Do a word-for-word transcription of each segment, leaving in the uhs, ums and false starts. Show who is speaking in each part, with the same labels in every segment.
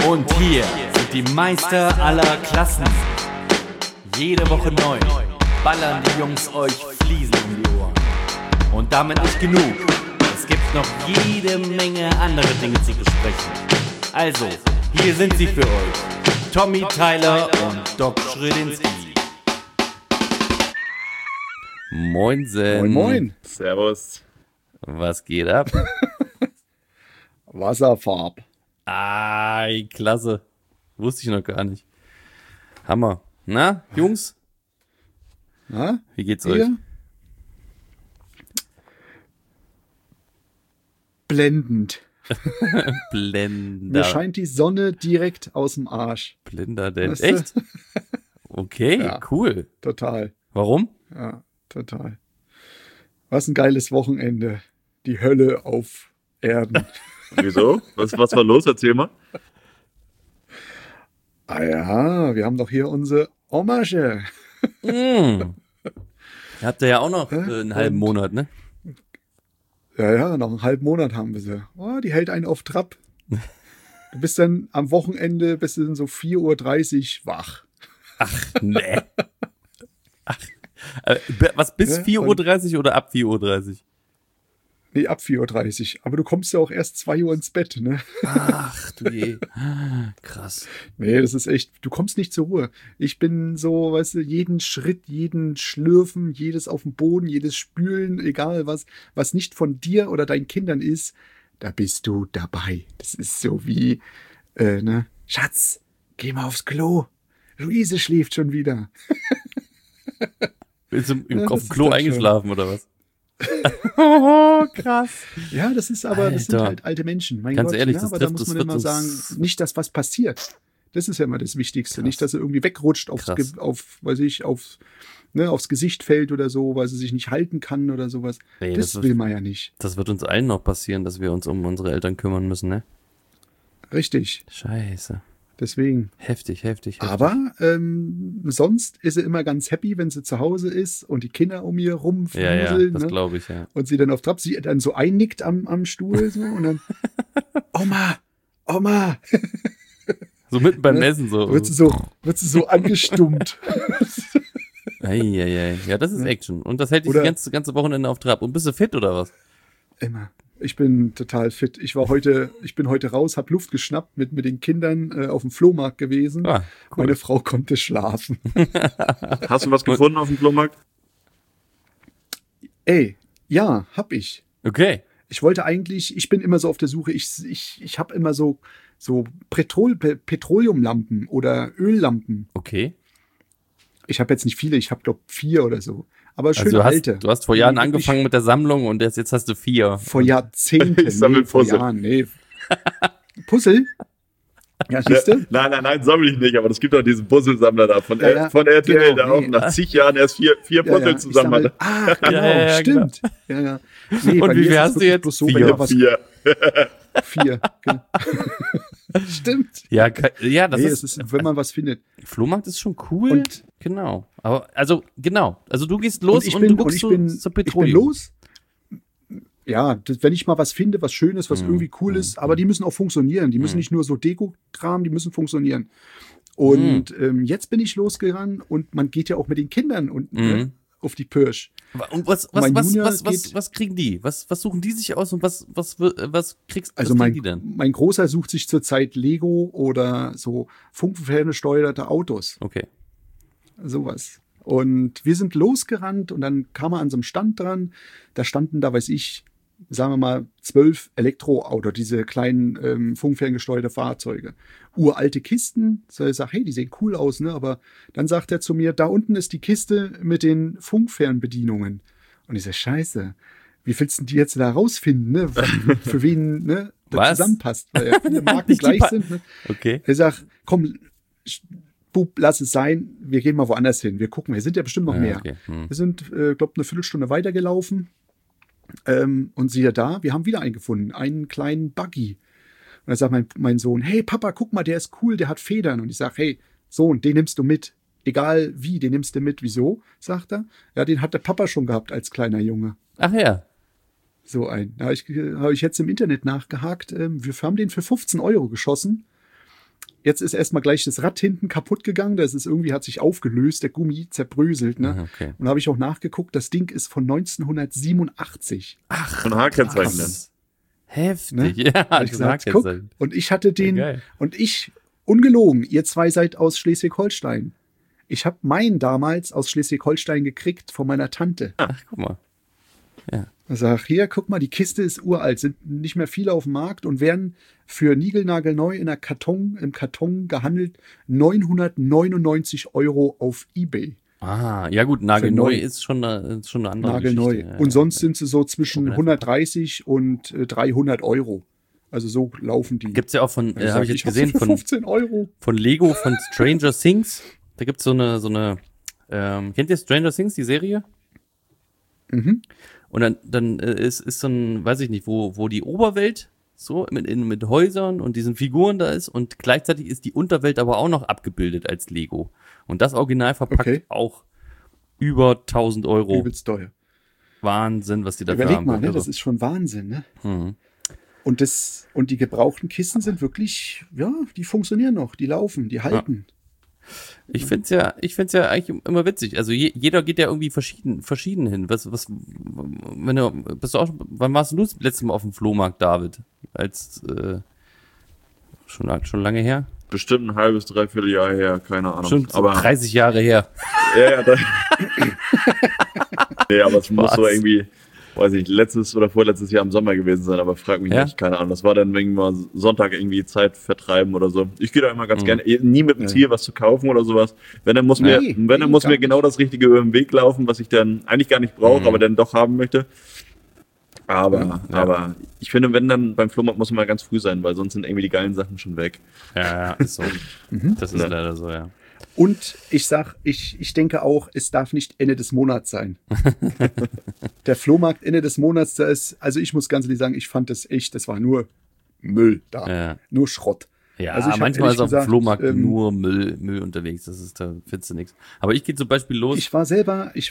Speaker 1: Und hier sind die Meister aller Klassen. Jede Woche neu ballern die Jungs euch Fliesen um die Ohren. Und damit nicht genug. Es gibt noch jede Menge andere Dinge zu besprechen. Also, hier sind sie für euch. Tommy Tyler und Doc Schrödinski. Moinsen.
Speaker 2: Moin, moin.
Speaker 3: Servus.
Speaker 1: Was geht ab?
Speaker 2: Wasserfarb.
Speaker 1: Ai, klasse. Wusste ich noch gar nicht. Hammer. Na, Jungs?
Speaker 2: Na,
Speaker 1: Wie geht's
Speaker 2: ihr?
Speaker 1: euch?
Speaker 2: Blendend.
Speaker 1: Blender.
Speaker 2: Mir scheint die Sonne direkt aus dem Arsch.
Speaker 1: Blinder denn?
Speaker 2: Weißt du?
Speaker 1: Echt? Okay,
Speaker 2: Ja.
Speaker 1: cool.
Speaker 2: Total.
Speaker 1: Warum?
Speaker 2: Ja, total. Was ein geiles Wochenende. Die Hölle auf Erden.
Speaker 3: Wieso? Was, was war los? Erzähl mal.
Speaker 2: Ah ja, wir haben doch hier unsere Hommage.
Speaker 1: Mm. Habt ihr ja auch noch
Speaker 2: Hä?
Speaker 1: äh, einen halben
Speaker 2: Und?
Speaker 1: Monat, ne?
Speaker 2: Ja, ja, noch einen halben Monat haben wir sie. Oh, die hält einen auf Trab. Du bist dann am Wochenende, bist du dann so vier Uhr dreißig wach.
Speaker 1: Ach, nee. Ach. Äh, was, bis
Speaker 2: Ja,
Speaker 1: vier Uhr dreißig oder ab vier Uhr dreißig?
Speaker 2: Nee, ab vier Uhr dreißig. Aber du kommst ja auch erst zwei Uhr ins Bett, ne?
Speaker 1: Ach, du je. Krass.
Speaker 2: Nee, das ist echt, du kommst nicht zur Ruhe. Ich bin so, weißt du, jeden Schritt, jeden Schlürfen, jedes auf dem Boden, jedes Spülen, egal was, was nicht von dir oder deinen Kindern ist, da bist du dabei. Das ist so wie, äh, ne, Schatz, geh mal aufs Klo. Luise schläft schon wieder.
Speaker 1: Bist du im,
Speaker 2: Ja,
Speaker 1: auf
Speaker 2: das
Speaker 1: dem
Speaker 2: ist
Speaker 1: Klo
Speaker 2: dann
Speaker 1: eingeschlafen oder was? Oh, krass.
Speaker 2: Ja, das ist aber, das sind
Speaker 1: Alter.
Speaker 2: halt alte Menschen. Mein
Speaker 1: Ganz
Speaker 2: Gott,
Speaker 1: ehrlich,
Speaker 2: ja,
Speaker 1: das
Speaker 2: aber
Speaker 1: trifft-
Speaker 2: da muss
Speaker 1: das
Speaker 2: man
Speaker 1: wird
Speaker 2: immer
Speaker 1: uns-
Speaker 2: sagen, nicht, dass was passiert. Das ist ja immer das Wichtigste.
Speaker 1: Krass.
Speaker 2: Nicht, dass er irgendwie wegrutscht, aufs,
Speaker 1: Krass.
Speaker 2: Ge- auf, weiß ich, auf, ne, aufs Gesicht fällt oder so, weil sie sich nicht halten kann oder sowas.
Speaker 1: Nee,
Speaker 2: das
Speaker 1: das wird-
Speaker 2: will man ja nicht.
Speaker 1: Das wird uns allen noch passieren, dass wir uns um unsere Eltern kümmern müssen, ne?
Speaker 2: Richtig.
Speaker 1: Scheiße.
Speaker 2: Deswegen.
Speaker 1: Heftig, heftig, heftig.
Speaker 2: Aber ähm, sonst ist sie immer ganz happy, wenn sie zu Hause ist und die Kinder um ihr
Speaker 1: Ja,
Speaker 2: rumfluseln.
Speaker 1: ja, das
Speaker 2: ne?
Speaker 1: glaube ich, ja.
Speaker 2: Und sie dann auf Trab, sie dann so einnickt am, am Stuhl so, und dann Oma, Oma,
Speaker 1: So mitten beim
Speaker 2: Ne?
Speaker 1: Essen so.
Speaker 2: wird sie so, wird sie so angestummt.
Speaker 1: Eieiei. Ja, das ist Action. Und das hält dich
Speaker 2: Oder-
Speaker 1: das ganze, ganze Wochenende auf Trab. Und bist du fit oder was?
Speaker 2: Immer. Ich bin total fit. Ich war heute, ich bin heute raus, hab Luft geschnappt, mit, mit den Kindern äh, auf dem Flohmarkt gewesen.
Speaker 1: Ah, cool.
Speaker 2: Meine Frau konnte schlafen.
Speaker 3: Hast du was gefunden auf dem Flohmarkt?
Speaker 2: Ey, ja, hab ich.
Speaker 1: Okay.
Speaker 2: Ich wollte eigentlich, ich bin immer so auf der Suche, ich, ich, ich habe immer so, so Petrol, Pe- Petroleumlampen oder Öllampen.
Speaker 1: Okay.
Speaker 2: Ich habe jetzt nicht viele, ich habe glaube vier oder so. Aber schöne
Speaker 1: Also du hast,
Speaker 2: alte.
Speaker 1: du hast vor Jahren
Speaker 2: Die wirklich
Speaker 1: angefangen mit der Sammlung und jetzt, jetzt hast du vier.
Speaker 2: Vor Jahrzehnten.
Speaker 3: Ich sammel
Speaker 2: nee, vor
Speaker 3: Puzzle.
Speaker 2: Jahren, nee. Puzzle? Ja, siehst du?
Speaker 3: Nein, nein, nein, sammle ich nicht, aber es gibt doch diesen Puzzlesammler da von,
Speaker 2: Ja,
Speaker 3: R-
Speaker 2: ja,
Speaker 3: von R T L,
Speaker 2: genau,
Speaker 3: der auch
Speaker 2: nee.
Speaker 3: nach zig Jahren erst vier, vier
Speaker 2: Ja,
Speaker 3: Puzzle
Speaker 2: ja, ich
Speaker 3: zusammen
Speaker 2: sammel-
Speaker 3: hatte.
Speaker 2: Ach, genau,
Speaker 1: Ja, ja, ja,
Speaker 2: stimmt. Ja, ja. Nee,
Speaker 1: Und
Speaker 2: bei
Speaker 1: wie
Speaker 2: mir
Speaker 1: viel
Speaker 2: ist es
Speaker 1: hast du
Speaker 2: wirklich
Speaker 1: jetzt?
Speaker 2: bloß so,
Speaker 1: Vier.
Speaker 2: wenn da was,
Speaker 3: Vier.
Speaker 2: vier. Genau. Stimmt.
Speaker 1: Ja, ke- ja, das
Speaker 2: nee,
Speaker 1: ist,
Speaker 2: es ist, wenn man was findet.
Speaker 1: Flohmarkt ist schon cool.
Speaker 2: Und-
Speaker 1: genau. Aber, also, genau. Also du gehst los
Speaker 2: und ich
Speaker 1: und,
Speaker 2: bin,
Speaker 1: du
Speaker 2: und
Speaker 1: guckst
Speaker 2: ich
Speaker 1: so
Speaker 2: bin,
Speaker 1: zur
Speaker 2: ich bin
Speaker 1: Petroleum.
Speaker 2: los. Ja, das, wenn ich mal was finde, was Schönes, was
Speaker 1: Mhm.
Speaker 2: irgendwie cool ist, aber die müssen auch funktionieren. Die müssen
Speaker 1: Mhm.
Speaker 2: nicht nur so Deko-Kram, die müssen funktionieren. Und ähm, jetzt bin ich losgerannt und man geht ja auch mit den Kindern und
Speaker 1: Mhm.
Speaker 2: ne, auf die Pirsch.
Speaker 1: Und was, was,
Speaker 2: Mein
Speaker 1: was,
Speaker 2: Junior
Speaker 1: was, was,
Speaker 2: geht-
Speaker 1: was kriegen die? Was, was suchen die sich aus und was, was, wir- was kriegst
Speaker 2: Also
Speaker 1: was
Speaker 2: mein,
Speaker 1: kriegen die denn?
Speaker 2: mein Großer sucht sich zurzeit Lego oder so funkferngesteuerte Autos.
Speaker 1: Okay.
Speaker 2: Sowas. Und wir sind losgerannt und dann kam er an so einem Stand dran. Da standen da, weiß ich, sagen wir mal, zwölf Elektroautos, diese kleinen ähm, funkferngesteuerte Fahrzeuge. Uralte Kisten. So, ich sag, hey, die sehen cool aus, ne? Aber dann sagt er zu mir, da unten ist die Kiste mit den Funkfernbedienungen. Und ich sag, scheiße, wie willst du die jetzt da rausfinden, ne? Für wen, ne? Das
Speaker 1: Was?
Speaker 2: zusammenpasst, weil ja viele Marken
Speaker 1: Nicht die
Speaker 2: gleich
Speaker 1: Pa-
Speaker 2: sind. Ne?
Speaker 1: Okay.
Speaker 2: Er sagt, komm, Bub, lass es sein, wir gehen mal woanders hin. Wir gucken, wir sind ja bestimmt noch
Speaker 1: Ja,
Speaker 2: mehr.
Speaker 1: okay. Hm.
Speaker 2: Wir sind, äh, glaube eine Viertelstunde weitergelaufen ähm, und siehe da, wir haben wieder einen gefunden, einen kleinen Buggy. Und dann sagt mein, mein Sohn, hey Papa, guck mal, der ist cool, der hat Federn. Und ich sage, hey Sohn, den nimmst du mit. Egal wie, den nimmst du mit. Wieso? Sagt er. Ja, den hat der Papa schon gehabt als kleiner Junge.
Speaker 1: Ach ja.
Speaker 2: So ein. Da habe ich, hab ich jetzt im Internet nachgehakt. Ähm, wir haben den für fünfzehn Euro geschossen. jetzt ist erstmal gleich das Rad hinten kaputt gegangen. Das ist irgendwie, hat sich aufgelöst, der Gummi zerbröselt. Ne?
Speaker 1: Ah, okay.
Speaker 2: Und da habe ich auch nachgeguckt, das Ding ist von neunzehnhundertsiebenundachtzig.
Speaker 3: Von H-Kennzeichen.
Speaker 1: Krass. Heftig,
Speaker 2: Ne?
Speaker 1: ja.
Speaker 2: Hab ich
Speaker 1: das
Speaker 2: gesagt,
Speaker 1: mag
Speaker 2: guck.
Speaker 1: jetzt sein.
Speaker 2: Und ich hatte den,
Speaker 1: Ja, geil.
Speaker 2: und ich, ungelogen, ihr zwei seid aus Schleswig-Holstein. Ich habe meinen damals aus Schleswig-Holstein gekriegt von meiner Tante.
Speaker 1: Ach, guck mal. Ja.
Speaker 2: Ich sag, hier, guck mal, die Kiste ist uralt, sind nicht mehr viele auf dem Markt und werden für niegelnagelneu in der Karton, im Karton gehandelt, neunhundertneunundneunzig Euro auf eBay.
Speaker 1: Ah, ja gut, nagelneu
Speaker 2: neu.
Speaker 1: ist schon eine, ist schon eine andere
Speaker 2: Nagelneu.
Speaker 1: Geschichte. Ja,
Speaker 2: Und
Speaker 1: ja.
Speaker 2: sonst sind sie so zwischen
Speaker 1: Original
Speaker 2: hundertdreißig und äh, dreihundert Euro. Also so laufen die.
Speaker 1: Gibt's ja auch von, äh,
Speaker 2: sag,
Speaker 1: habe ich jetzt
Speaker 2: hab sie
Speaker 1: gesehen,
Speaker 2: für
Speaker 1: von,
Speaker 2: fünfzehn Euro.
Speaker 1: von Lego, von Stranger Things. Da gibt's so eine, so eine, ähm, kennt ihr Stranger Things, die Serie?
Speaker 2: Mhm.
Speaker 1: Und dann, dann äh, ist, ist so ein, weiß ich nicht, wo, wo die Oberwelt so mit, in, mit Häusern und diesen Figuren da ist und gleichzeitig ist die Unterwelt aber auch noch abgebildet als Lego. Und das Original verpackt
Speaker 2: Okay.
Speaker 1: auch über tausend Euro.
Speaker 2: Übelst teuer.
Speaker 1: Wahnsinn, was die dafür
Speaker 2: Überleg
Speaker 1: haben.
Speaker 2: mal, ne?
Speaker 1: Irre.
Speaker 2: Das ist schon Wahnsinn, ne?
Speaker 1: Mhm.
Speaker 2: Und das, und die gebrauchten Kisten sind wirklich, ja, die funktionieren noch, die laufen, die halten.
Speaker 1: Ich find's ja, ich find's ja eigentlich immer witzig. Also je, jeder geht ja irgendwie verschieden, verschieden hin. Was, was, wenn du, bist du auch, wann warst du das letzte Mal auf dem Flohmarkt, David? Als, äh, schon, schon lange her?
Speaker 3: Bestimmt ein halbes, dreiviertel Jahr her, keine Ahnung.
Speaker 1: Schon so
Speaker 3: aber
Speaker 1: dreißig Jahre her.
Speaker 3: ja, ja, da, nee, aber es muss so
Speaker 1: Was?
Speaker 3: irgendwie, weiß ich, letztes oder vorletztes Jahr im Sommer gewesen sein, aber frag mich
Speaker 1: Ja?
Speaker 3: nicht, keine Ahnung. Das war dann wegen mal Sonntag irgendwie Zeit vertreiben oder so. Ich gehe da immer ganz
Speaker 1: Mhm.
Speaker 3: gerne, eh, nie mit dem
Speaker 2: Ja.
Speaker 3: Ziel, was zu kaufen oder sowas. Wenn, dann muss mir,
Speaker 2: Nee,
Speaker 3: wenn, dann
Speaker 2: nee,
Speaker 3: muss
Speaker 2: gar
Speaker 3: mir genau
Speaker 2: nicht.
Speaker 3: das Richtige über den Weg laufen, was ich dann eigentlich gar nicht brauche,
Speaker 1: Mhm.
Speaker 3: aber dann doch haben möchte. Aber,
Speaker 2: Ja.
Speaker 3: aber ich finde, wenn dann beim Flohmarkt muss man mal ganz früh sein, weil sonst sind irgendwie die geilen Sachen schon weg.
Speaker 1: Ja, ja, ist so. Das ist
Speaker 3: Ja.
Speaker 1: leider so, ja.
Speaker 2: Und ich sag, ich, ich denke auch, es darf nicht Ende des Monats sein. Der Flohmarkt Ende des Monats, da ist, also ich muss ganz ehrlich sagen, ich fand das echt, das war nur Müll da.
Speaker 1: Ja.
Speaker 2: Nur Schrott.
Speaker 1: Ja,
Speaker 2: Also ich hab
Speaker 1: manchmal
Speaker 2: ehrlich
Speaker 1: ist auf dem
Speaker 2: gesagt,
Speaker 1: Flohmarkt
Speaker 2: ähm,
Speaker 1: nur Müll, Müll unterwegs. Das ist, da findest du nichts. Aber ich gehe zum Beispiel los.
Speaker 2: Ich war selber, ich,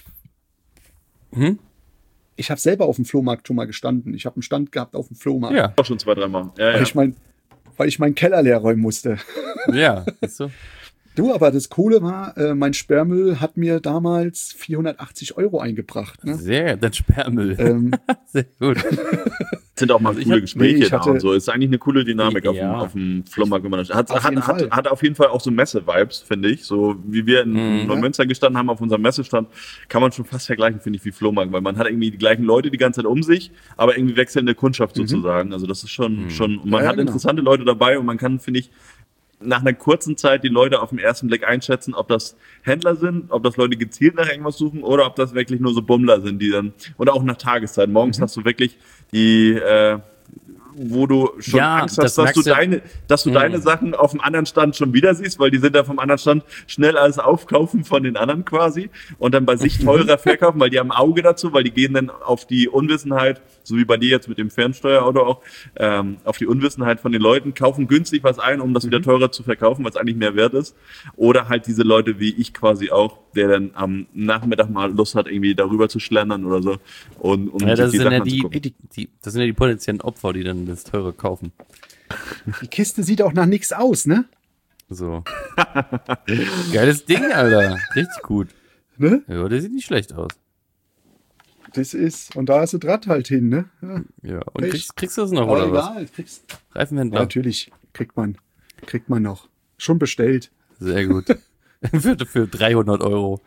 Speaker 1: Hm?
Speaker 2: ich habe selber auf dem Flohmarkt schon mal gestanden. Ich habe einen Stand gehabt auf dem Flohmarkt,
Speaker 1: Ja,
Speaker 3: Auch schon zwei, drei Mal. Ja,
Speaker 2: weil
Speaker 3: ja.
Speaker 2: ich mein, weil ich meinen Keller leer räumen musste.
Speaker 1: ja, siehst du?
Speaker 2: Du, aber das Coole war, äh, mein Sperrmüll hat mir damals vierhundertachtzig Euro eingebracht. Ne?
Speaker 1: Sehr, dann Sperrmüll.
Speaker 2: ähm,
Speaker 1: Sehr gut.
Speaker 3: Sind auch mal
Speaker 1: Also ich
Speaker 3: coole
Speaker 1: hab-
Speaker 3: Gespräche
Speaker 2: nee, ich
Speaker 3: da
Speaker 2: hatte-
Speaker 3: und so. Ist eigentlich eine coole Dynamik auf, dem,
Speaker 1: Ja.
Speaker 3: auf dem Flohmarkt, wenn man das hat,
Speaker 2: Auf
Speaker 3: hat,
Speaker 2: jeden
Speaker 3: hat,
Speaker 2: Fall.
Speaker 3: hat auf jeden Fall auch so Messe-Vibes, finde ich. So wie wir in
Speaker 1: Mhm.
Speaker 3: Neumünster gestanden haben auf unserem Messestand, kann man schon fast vergleichen, finde ich, wie Flohmarkt, weil man hat irgendwie die gleichen Leute die ganze Zeit um sich, aber irgendwie wechselnde Kundschaft sozusagen. Also das ist schon, schon, und man
Speaker 2: Ja,
Speaker 3: hat
Speaker 2: genau.
Speaker 3: interessante Leute dabei und man kann, finde ich, nach einer kurzen Zeit die Leute auf den ersten Blick einschätzen, ob das Händler sind, ob das Leute gezielt nach irgendwas suchen oder ob das wirklich nur so Bummler sind, die dann, oder auch nach Tageszeit. Morgens hast du wirklich die, äh, wo du schon
Speaker 1: Ja,
Speaker 3: Angst
Speaker 1: das
Speaker 3: hast, dass du
Speaker 1: merkst du-
Speaker 3: deine, dass du
Speaker 1: Mhm.
Speaker 3: deine Sachen auf dem anderen Stand schon wieder siehst, weil die sind da vom anderen Stand schnell alles aufkaufen von den anderen quasi und dann bei sich teurer verkaufen, weil die haben ein Auge dazu, weil die gehen dann auf die Unwissenheit, so wie bei dir jetzt mit dem Fernsteuerauto auch, ähm, auf die Unwissenheit von den Leuten, kaufen günstig was ein, um das wieder teurer zu verkaufen, was eigentlich mehr wert ist. Oder halt diese Leute wie ich quasi auch, der dann am Nachmittag mal Lust hat, irgendwie darüber zu schlendern oder so und um
Speaker 1: Ja, das
Speaker 3: sich die
Speaker 1: sind ja
Speaker 3: Sachen
Speaker 1: die,
Speaker 3: anzugucken.
Speaker 1: die, das sind ja die potenziellen Opfer, die dann das teure kaufen.
Speaker 2: die Kiste sieht auch nach nichts aus, ne?
Speaker 1: So. Geiles Ding, Alter. Richtig gut.
Speaker 2: ne?
Speaker 1: Ja, der sieht nicht schlecht aus.
Speaker 2: Das ist, und da ist das Rad halt hin, ne? Ja,
Speaker 1: Ja. Und
Speaker 2: Echt?
Speaker 1: kriegst, kriegst du das noch,
Speaker 2: aber
Speaker 1: oder was?
Speaker 2: egal, kriegst, ja,
Speaker 1: Reifenhändler.
Speaker 2: natürlich, kriegt man, kriegt man noch. Schon bestellt.
Speaker 1: Sehr gut. für, für dreihundert Euro.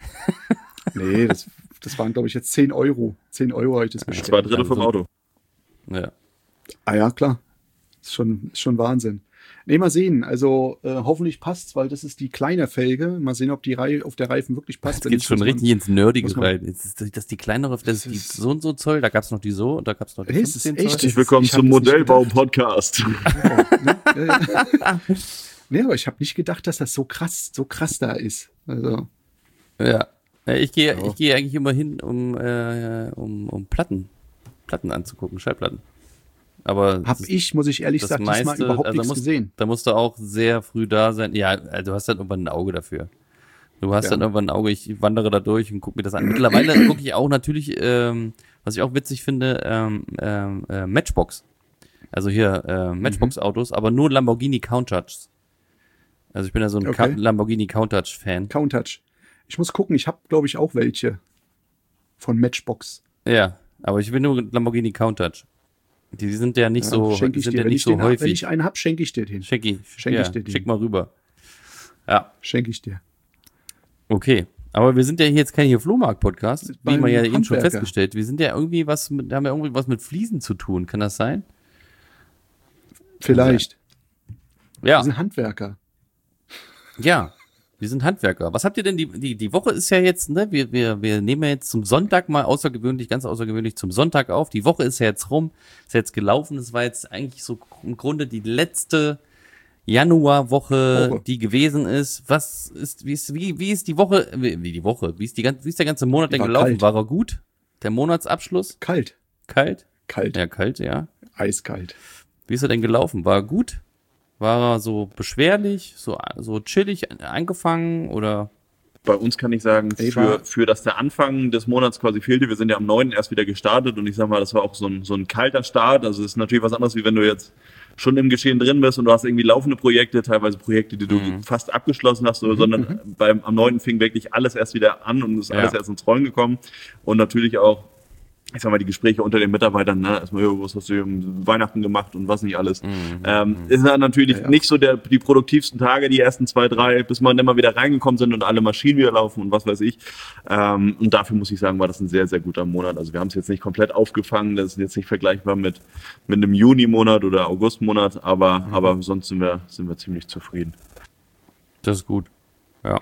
Speaker 2: Nee, das, das waren, glaube ich, jetzt zehn Euro. zehn Euro habe ich das
Speaker 3: Zwei
Speaker 2: bestellt.
Speaker 3: Drittel vom Auto.
Speaker 1: Ja.
Speaker 2: Ah ja, klar. Ist schon, ist schon Wahnsinn. Nee, mal sehen. Also äh, hoffentlich passt's, weil das ist die kleine Felge. Mal sehen, ob die Reihe auf der Reifen wirklich passt.
Speaker 1: Jetzt
Speaker 2: Wenn
Speaker 1: geht's
Speaker 2: nicht,
Speaker 1: schon
Speaker 2: muss man-
Speaker 1: richtig ins Nerdige
Speaker 2: muss man-
Speaker 1: rein. Jetzt ist das das ist die kleinere, das ist die
Speaker 2: ist-
Speaker 1: so und so Zoll, da gab's noch die so und da gab's noch die
Speaker 2: Hey, es ist
Speaker 1: fünfzehn
Speaker 2: echt-
Speaker 1: Zoll.
Speaker 3: Herzlich willkommen
Speaker 2: Ich hab
Speaker 3: zum
Speaker 2: das nicht
Speaker 3: Modellbau-Podcast.
Speaker 2: Nee, aber ich habe nicht gedacht, dass das so krass, so krass da ist. Also,
Speaker 1: Ja. Ja, Ich gehe
Speaker 2: Ja.
Speaker 1: ich gehe eigentlich immer hin, um, äh, um, um Platten, Platten anzugucken, Schallplatten. Aber
Speaker 2: hab
Speaker 1: das-
Speaker 2: ich, muss ich ehrlich
Speaker 1: das
Speaker 2: sagen, diesmal
Speaker 1: meiste,
Speaker 2: überhaupt
Speaker 1: also da
Speaker 2: nichts
Speaker 1: musst,
Speaker 2: gesehen.
Speaker 1: Da musst du auch sehr früh da sein. Ja, also du hast dann irgendwann ein Auge dafür. Du hast
Speaker 2: Ja.
Speaker 1: dann irgendwann ein Auge, ich wandere da durch und gucke mir das an. Mittlerweile gucke ich auch natürlich, ähm, was ich auch witzig finde, ähm, ähm, äh, Matchbox. Also hier äh, Matchbox-Autos, aber nur Lamborghini Countachs. Also ich bin ja so ein
Speaker 2: Okay.
Speaker 1: Ka- Lamborghini Countach-Fan.
Speaker 2: Countach. Ich muss gucken, ich habe, glaube ich, auch welche von Matchbox.
Speaker 1: Ja, aber ich will nur Lamborghini Countach. Die sind ja nicht
Speaker 2: Ja,
Speaker 1: so,
Speaker 2: schenke
Speaker 1: die
Speaker 2: ich
Speaker 1: sind
Speaker 2: dir.
Speaker 1: ja
Speaker 2: Wenn
Speaker 1: nicht
Speaker 2: ich,
Speaker 1: so
Speaker 2: den hab, wenn
Speaker 1: häufig.
Speaker 2: ich einen habe, schenke ich dir den.
Speaker 1: Schenke ich,
Speaker 2: Schenke
Speaker 1: ja,
Speaker 2: ich dir den.
Speaker 1: schick mal rüber. Ja,
Speaker 2: Schenke ich dir.
Speaker 1: okay. Aber wir sind ja hier jetzt kein hier Flohmarkt-Podcast, wie
Speaker 2: Beim
Speaker 1: man ja eben schon
Speaker 2: Handwerker.
Speaker 1: festgestellt. Wir sind ja irgendwie was mit, haben ja irgendwie was mit Fliesen zu tun. Kann das sein?
Speaker 2: Vielleicht.
Speaker 1: Ja,
Speaker 2: Wir sind Handwerker.
Speaker 1: ja. Wir sind Handwerker. Was habt ihr denn, die, die, die Woche ist ja jetzt, ne, wir, wir, wir nehmen ja jetzt zum Sonntag mal außergewöhnlich, ganz außergewöhnlich zum Sonntag auf. Die Woche ist ja jetzt rum, ist jetzt gelaufen. Es war jetzt eigentlich so im Grunde die letzte Januarwoche,
Speaker 2: Woche.
Speaker 1: die gewesen ist. Was ist, wie ist, wie, wie ist die Woche, wie, wie die Woche, wie ist die ganze, wie ist der ganze Monat denn
Speaker 2: War
Speaker 1: gelaufen?
Speaker 2: kalt.
Speaker 1: War er gut? Der Monatsabschluss?
Speaker 2: Kalt.
Speaker 1: Kalt?
Speaker 2: Kalt.
Speaker 1: Ja, kalt, ja.
Speaker 2: Eiskalt.
Speaker 1: Wie ist er denn gelaufen? War er gut? War er so beschwerlich, so, so chillig angefangen oder?
Speaker 3: Bei uns kann ich sagen,
Speaker 2: Ey,
Speaker 3: für,
Speaker 2: war-
Speaker 3: für dass der Anfang des Monats quasi fehlte, wir sind ja am neunten erst wieder gestartet und ich sag mal, das war auch so ein, so ein kalter Start. Also es ist natürlich was anderes, wie wenn du jetzt schon im Geschehen drin bist und du hast irgendwie laufende Projekte, teilweise Projekte, die du
Speaker 1: Mhm.
Speaker 3: fast abgeschlossen hast, so, sondern beim, am neunten fing wirklich alles erst wieder an und ist alles
Speaker 1: Ja.
Speaker 3: erst ins Rollen gekommen und natürlich auch, ich sag mal, die Gespräche unter den Mitarbeitern, ne, erstmal, ja, was hast du um Weihnachten gemacht und was nicht alles. Ähm, ist dann natürlich
Speaker 2: Ja, ja.
Speaker 3: nicht so der, die produktivsten Tage, die ersten zwei, drei, bis man immer wieder reingekommen sind und alle Maschinen wieder laufen und was weiß ich. Ähm, und dafür muss ich sagen, war das ein sehr, sehr guter Monat. Also wir haben es jetzt nicht komplett aufgefangen, das ist jetzt nicht vergleichbar mit, mit einem Juni-Monat oder August-Monat, aber,
Speaker 2: Mhm.
Speaker 3: aber sonst sind wir, sind wir ziemlich zufrieden.
Speaker 1: Das ist gut. Ja.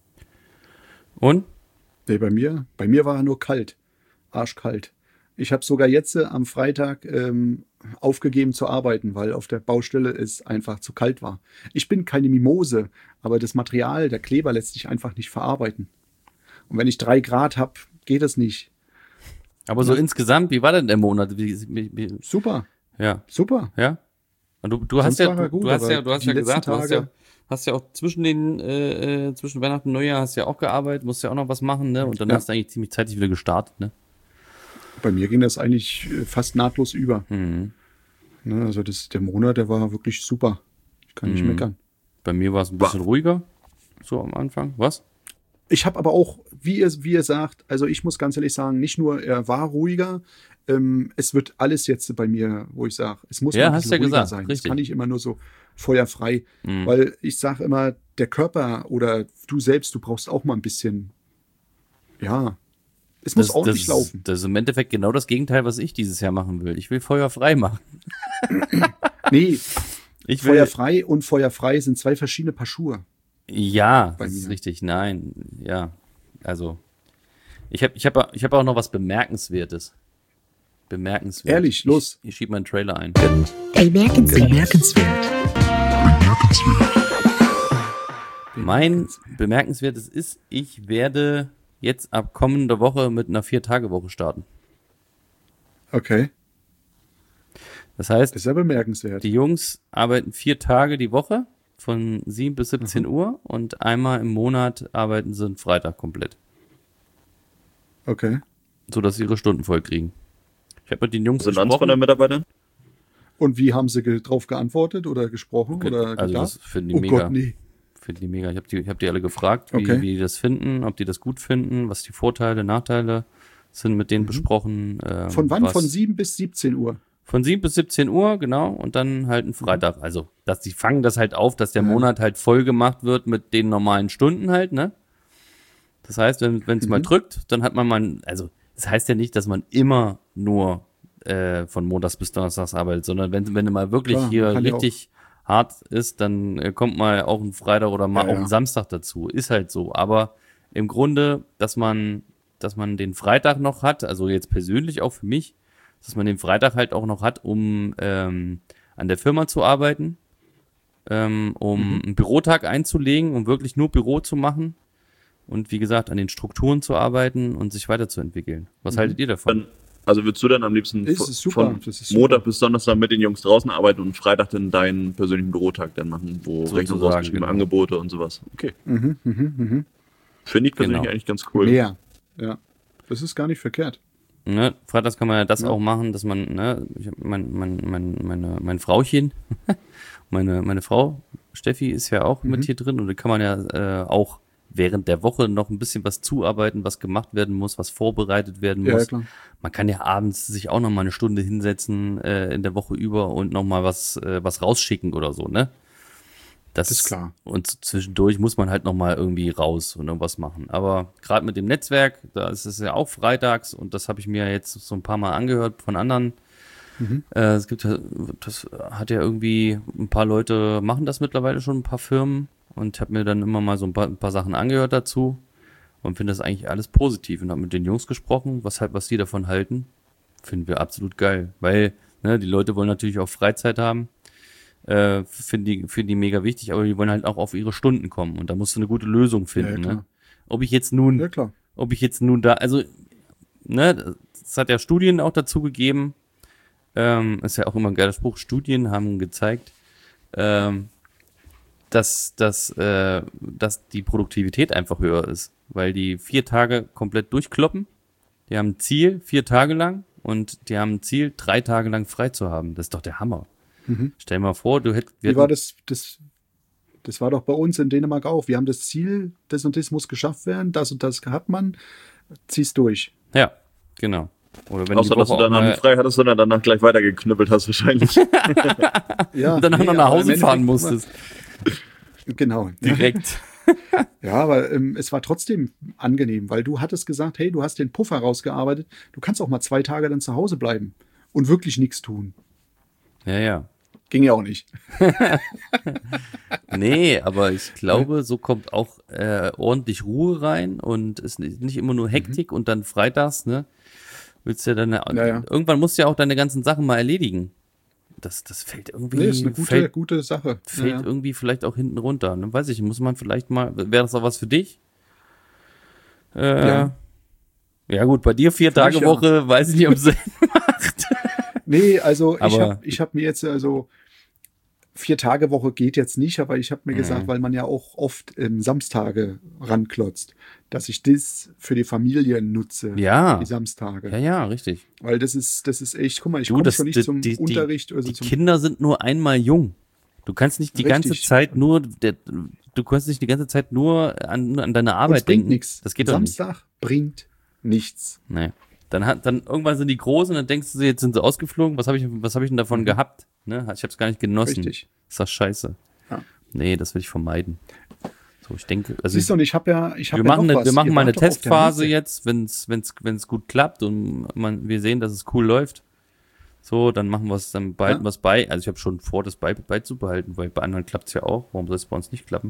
Speaker 1: Und?
Speaker 2: Nee, bei mir, bei mir war er nur kalt. Arschkalt. Ich habe sogar jetzt äh, am Freitag ähm, aufgegeben zu arbeiten, weil auf der Baustelle es einfach zu kalt war. Ich bin keine Mimose, aber das Material, der Kleber lässt sich einfach nicht verarbeiten. Und wenn ich drei Grad habe, geht es nicht.
Speaker 1: Aber so insgesamt, wie war denn der Monat? Wie, wie, wie,
Speaker 2: Super,
Speaker 1: ja,
Speaker 2: super.
Speaker 1: ja. Und du, du hast
Speaker 2: Sonst
Speaker 1: ja,
Speaker 2: war er
Speaker 1: du,
Speaker 2: gut,
Speaker 1: du hast
Speaker 2: aber
Speaker 1: ja, du hast
Speaker 2: die
Speaker 1: ja
Speaker 2: letzten
Speaker 1: gesagt, du hast ja,
Speaker 2: Tage-
Speaker 1: hast ja auch zwischen den, äh, äh, zwischen Weihnachten und Neujahr hast ja auch gearbeitet, musst ja auch noch was machen, ne? Und dann
Speaker 2: Ja.
Speaker 1: hast du eigentlich ziemlich zeitig wieder gestartet, ne?
Speaker 2: Bei mir ging das eigentlich äh, fast nahtlos über.
Speaker 1: Mhm.
Speaker 2: Ne, also das, der Monat, der war wirklich super. Ich kann nicht
Speaker 1: Mhm.
Speaker 2: meckern.
Speaker 1: Bei mir war es ein bisschen ruhiger, so am Anfang. Was?
Speaker 2: Ich habe aber auch, wie ihr, wie ihr sagt, also ich muss ganz ehrlich sagen, nicht nur er war ruhiger, ähm, es wird alles jetzt bei mir, wo ich sage, es muss
Speaker 1: Ja,
Speaker 2: mal ein
Speaker 1: hast
Speaker 2: bisschen
Speaker 1: ja
Speaker 2: ruhiger
Speaker 1: gesagt,
Speaker 2: sein.
Speaker 1: richtig.
Speaker 2: Es kann nicht immer nur so feuerfrei,
Speaker 1: Mhm.
Speaker 2: weil ich sage immer, der Körper oder du selbst, du brauchst auch mal ein bisschen, ja, es muss
Speaker 1: Das,
Speaker 2: ordentlich
Speaker 1: das,
Speaker 2: laufen.
Speaker 1: das ist im Endeffekt genau das Gegenteil, was ich dieses Jahr machen will. Ich will feuerfrei machen.
Speaker 2: Nee,
Speaker 1: Ich will,
Speaker 2: feuerfrei und feuerfrei sind zwei verschiedene Paar Schuhe.
Speaker 1: Ja,
Speaker 2: Bei
Speaker 1: das ist
Speaker 2: mir.
Speaker 1: richtig. Nein, ja. Also, ich habe ich hab, ich hab auch noch was Bemerkenswertes. Bemerkenswert.
Speaker 2: Ehrlich, los.
Speaker 1: Ich, ich schieb meinen Trailer ein.
Speaker 4: Bemerkenswert.
Speaker 2: Bemerkenswert.
Speaker 1: Mein Bemerkenswertes ist, ich werde jetzt ab kommender Woche mit einer Vier-Tage-Woche starten.
Speaker 2: Okay,
Speaker 1: Das heißt,
Speaker 2: das ist ja bemerkenswert.
Speaker 1: die Jungs arbeiten vier Tage die Woche von sieben bis siebzehn Uhr und einmal im Monat arbeiten sie einen Freitag komplett,
Speaker 2: Okay.
Speaker 1: sodass sie ihre Stunden voll kriegen. Ich habe mit den Jungs
Speaker 3: Resonanz von
Speaker 1: gesprochen.
Speaker 3: den Mitarbeitern?
Speaker 2: Und wie haben sie ge drauf geantwortet oder gesprochen
Speaker 1: Okay,
Speaker 2: oder
Speaker 1: also
Speaker 2: gedacht?
Speaker 1: das finden die
Speaker 2: Oh
Speaker 1: mega.
Speaker 2: Gott, nee.
Speaker 1: Finden die mega. Ich habe die, ich hab die alle gefragt, wie,
Speaker 2: Okay.
Speaker 1: wie die das finden, ob die das gut finden, was die Vorteile, Nachteile sind mit denen besprochen. Ähm,
Speaker 2: Mhm. Von wann?
Speaker 1: was,
Speaker 2: Von sieben bis siebzehn Uhr.
Speaker 1: Von sieben bis siebzehn Uhr, genau, und dann halt ein Freitag. Also, dass die fangen das halt auf, dass der
Speaker 2: Ja.
Speaker 1: Monat halt voll gemacht wird mit den normalen Stunden halt, ne? Das heißt, wenn es
Speaker 2: Mhm.
Speaker 1: mal drückt, dann hat man mal, also, das heißt ja nicht, dass man immer nur äh, von Montags bis Donnerstags arbeitet, sondern wenn, wenn du mal wirklich
Speaker 2: Klar,
Speaker 1: hier
Speaker 2: kann ja
Speaker 1: richtig hart ist, dann äh, kommt mal auch ein Freitag oder mal
Speaker 2: Ja,
Speaker 1: auch ein
Speaker 2: ja.
Speaker 1: Samstag dazu. Ist halt so. Aber im Grunde, dass man, dass man den Freitag noch hat, also jetzt persönlich auch für mich, dass man den Freitag halt auch noch hat, um ähm, an der Firma zu arbeiten, ähm, um
Speaker 2: Mhm.
Speaker 1: einen Bürotag einzulegen, um wirklich nur Büro zu machen und wie gesagt, an den Strukturen zu arbeiten und sich weiterzuentwickeln. Was
Speaker 2: Mhm.
Speaker 1: haltet ihr davon?
Speaker 3: Dann, also würdest du dann am liebsten
Speaker 2: Das
Speaker 3: von-
Speaker 2: ist super,
Speaker 3: von
Speaker 2: das ist super.
Speaker 3: Montag bis Donnerstag mit den Jungs draußen arbeiten und Freitag dann deinen persönlichen Bürotag dann machen, wo
Speaker 1: Sozusagen,
Speaker 3: Rechnung rausgeschrieben,
Speaker 1: genau.
Speaker 3: Angebote und sowas. Okay.
Speaker 2: Mhm, mhm, mhm.
Speaker 3: Finde ich persönlich
Speaker 1: Genau.
Speaker 3: eigentlich ganz cool.
Speaker 2: Mehr. Ja. Das ist gar nicht verkehrt.
Speaker 1: Ne, Freitags kann man ja das
Speaker 2: Ja.
Speaker 1: auch machen, dass man, ne, ich hab mein, mein, mein, meine, mein Frauchen, meine, meine Frau Steffi ist ja auch
Speaker 2: Mhm.
Speaker 1: mit hier drin und da kann man ja äh, auch während der Woche noch ein bisschen was zuarbeiten, was gemacht werden muss, was vorbereitet werden
Speaker 2: Ja,
Speaker 1: muss.
Speaker 2: klar.
Speaker 1: Man kann ja abends sich auch noch mal eine Stunde hinsetzen äh, in der Woche über und noch mal was äh, was rausschicken oder so, ne? Das,
Speaker 2: Das ist klar.
Speaker 1: Und zwischendurch muss man halt noch mal irgendwie raus und irgendwas machen. Aber gerade mit dem Netzwerk, da ist es ja auch freitags und das habe ich mir jetzt so ein paar Mal angehört von anderen.
Speaker 2: Mhm.
Speaker 1: Äh, es gibt ja, das hat ja irgendwie, ein paar Leute machen das mittlerweile schon, ein paar Firmen. Und habe mir dann immer mal so ein paar, ein paar Sachen angehört dazu und finde das eigentlich alles positiv und habe mit den Jungs gesprochen, was halt, was die davon halten. Finden wir absolut geil, weil ne, die Leute wollen natürlich auch Freizeit haben, äh, finden die, finden die mega wichtig, aber die wollen halt auch auf ihre Stunden kommen und da musst du eine gute Lösung finden.
Speaker 2: Ja, klar.
Speaker 1: Ne? Ob ich jetzt nun,
Speaker 2: Ja, klar.
Speaker 1: ob ich jetzt nun da, also ne, es hat ja Studien auch dazu gegeben, ähm, ist ja auch immer ein geiler Spruch, Studien haben gezeigt, ähm, dass, dass, äh, dass die Produktivität einfach höher ist, weil die vier Tage komplett durchkloppen. Die haben ein Ziel, vier Tage lang, und die haben ein Ziel, drei Tage lang frei zu haben. Das ist doch der Hammer.
Speaker 2: Mhm.
Speaker 1: Stell dir mal vor, du hättest...
Speaker 2: Wie war das, das? Das war doch bei uns in Dänemark auch. Wir haben das Ziel, das und das muss geschafft werden, das und das hat man, zieh's durch.
Speaker 1: Ja, genau. Oder wenn
Speaker 3: Außer,
Speaker 1: die
Speaker 3: dass
Speaker 1: Woche
Speaker 3: du
Speaker 1: auch
Speaker 3: danach
Speaker 1: mal-
Speaker 3: nicht frei hattest, sondern danach gleich weitergeknüppelt hast wahrscheinlich.
Speaker 2: Ja,
Speaker 1: und danach
Speaker 2: nee,
Speaker 1: noch nach
Speaker 2: aber im
Speaker 1: Hause fahren
Speaker 2: Endeffekt,
Speaker 1: musstest.
Speaker 2: Genau.
Speaker 1: Direkt.
Speaker 2: Ja, aber ähm, es war trotzdem angenehm, weil du hattest gesagt, hey, du hast den Puffer rausgearbeitet, du kannst auch mal zwei Tage dann zu Hause bleiben und wirklich nichts tun.
Speaker 1: Ja, ja.
Speaker 2: Ging ja auch nicht.
Speaker 1: Nee, aber ich glaube, so kommt auch äh, ordentlich Ruhe rein und ist nicht nicht immer nur Hektik und dann freitags, ne? Willst ja dann,
Speaker 2: Ja, ja.
Speaker 1: irgendwann musst du ja auch deine ganzen Sachen mal erledigen. Das, das fällt irgendwie,
Speaker 2: Nee, ist eine gute,
Speaker 1: fällt,
Speaker 2: gute Sache.
Speaker 1: fällt
Speaker 2: Ja, ja.
Speaker 1: irgendwie vielleicht auch hinten runter. Ne? Weiß ich, muss man vielleicht mal, wäre das auch was für dich? Äh,
Speaker 2: Ja.
Speaker 1: ja gut, bei dir vier
Speaker 2: Vielleicht
Speaker 1: Tage
Speaker 2: ja.
Speaker 1: Woche, weiß ich nicht, ob es
Speaker 2: Nee, also ich
Speaker 1: Aber-
Speaker 2: habe ich hab mir jetzt also vier Tage Woche geht jetzt nicht, aber ich habe mir
Speaker 1: Mhm.
Speaker 2: gesagt, weil man ja auch oft ähm, Samstage ranklotzt, dass ich das für die Familie nutze,
Speaker 1: Ja.
Speaker 2: die Samstage.
Speaker 1: Ja, ja, richtig.
Speaker 2: Weil das ist, das ist echt, guck mal, ich
Speaker 1: Du,
Speaker 2: komme
Speaker 1: das-
Speaker 2: schon nicht
Speaker 1: die-
Speaker 2: zum
Speaker 1: die- die-
Speaker 2: Unterricht, also
Speaker 1: Die
Speaker 2: zum
Speaker 1: Kinder sind nur einmal jung. Du kannst nicht die
Speaker 2: Richtig.
Speaker 1: ganze Zeit nur, der, du kannst nicht die ganze Zeit nur an, an deine
Speaker 2: und es
Speaker 1: Arbeit
Speaker 2: bringt
Speaker 1: denken.
Speaker 2: nichts.
Speaker 1: Das geht doch nicht.
Speaker 2: Samstag bringt nichts.
Speaker 1: Nee. Dann hat, dann irgendwann sind die groß und dann denkst du, jetzt sind sie ausgeflogen. Was habe ich, was habe ich denn davon gehabt? Ne? Ich habe es gar nicht genossen.
Speaker 2: Mhm. Richtig.
Speaker 1: Ist das scheiße?
Speaker 2: Ja.
Speaker 1: Nee, das will ich vermeiden. So, ich denke, also
Speaker 2: Siehst du, und ich habe ja, ich habe
Speaker 1: wir
Speaker 2: ja
Speaker 1: machen,
Speaker 2: noch
Speaker 1: eine,
Speaker 2: was.
Speaker 1: wir machen
Speaker 2: Ihr
Speaker 1: mal eine
Speaker 2: wart doch auf der
Speaker 1: Testphase
Speaker 2: Messe.
Speaker 1: jetzt, wenn es wenn's, wenn's gut klappt und man, wir sehen, dass es cool läuft. So, dann machen wir es, dann behalten
Speaker 2: Ja.
Speaker 1: wir es bei. Also ich habe schon vor, das bei, beizubehalten, weil bei anderen klappt es ja auch. Warum soll es bei uns nicht klappen?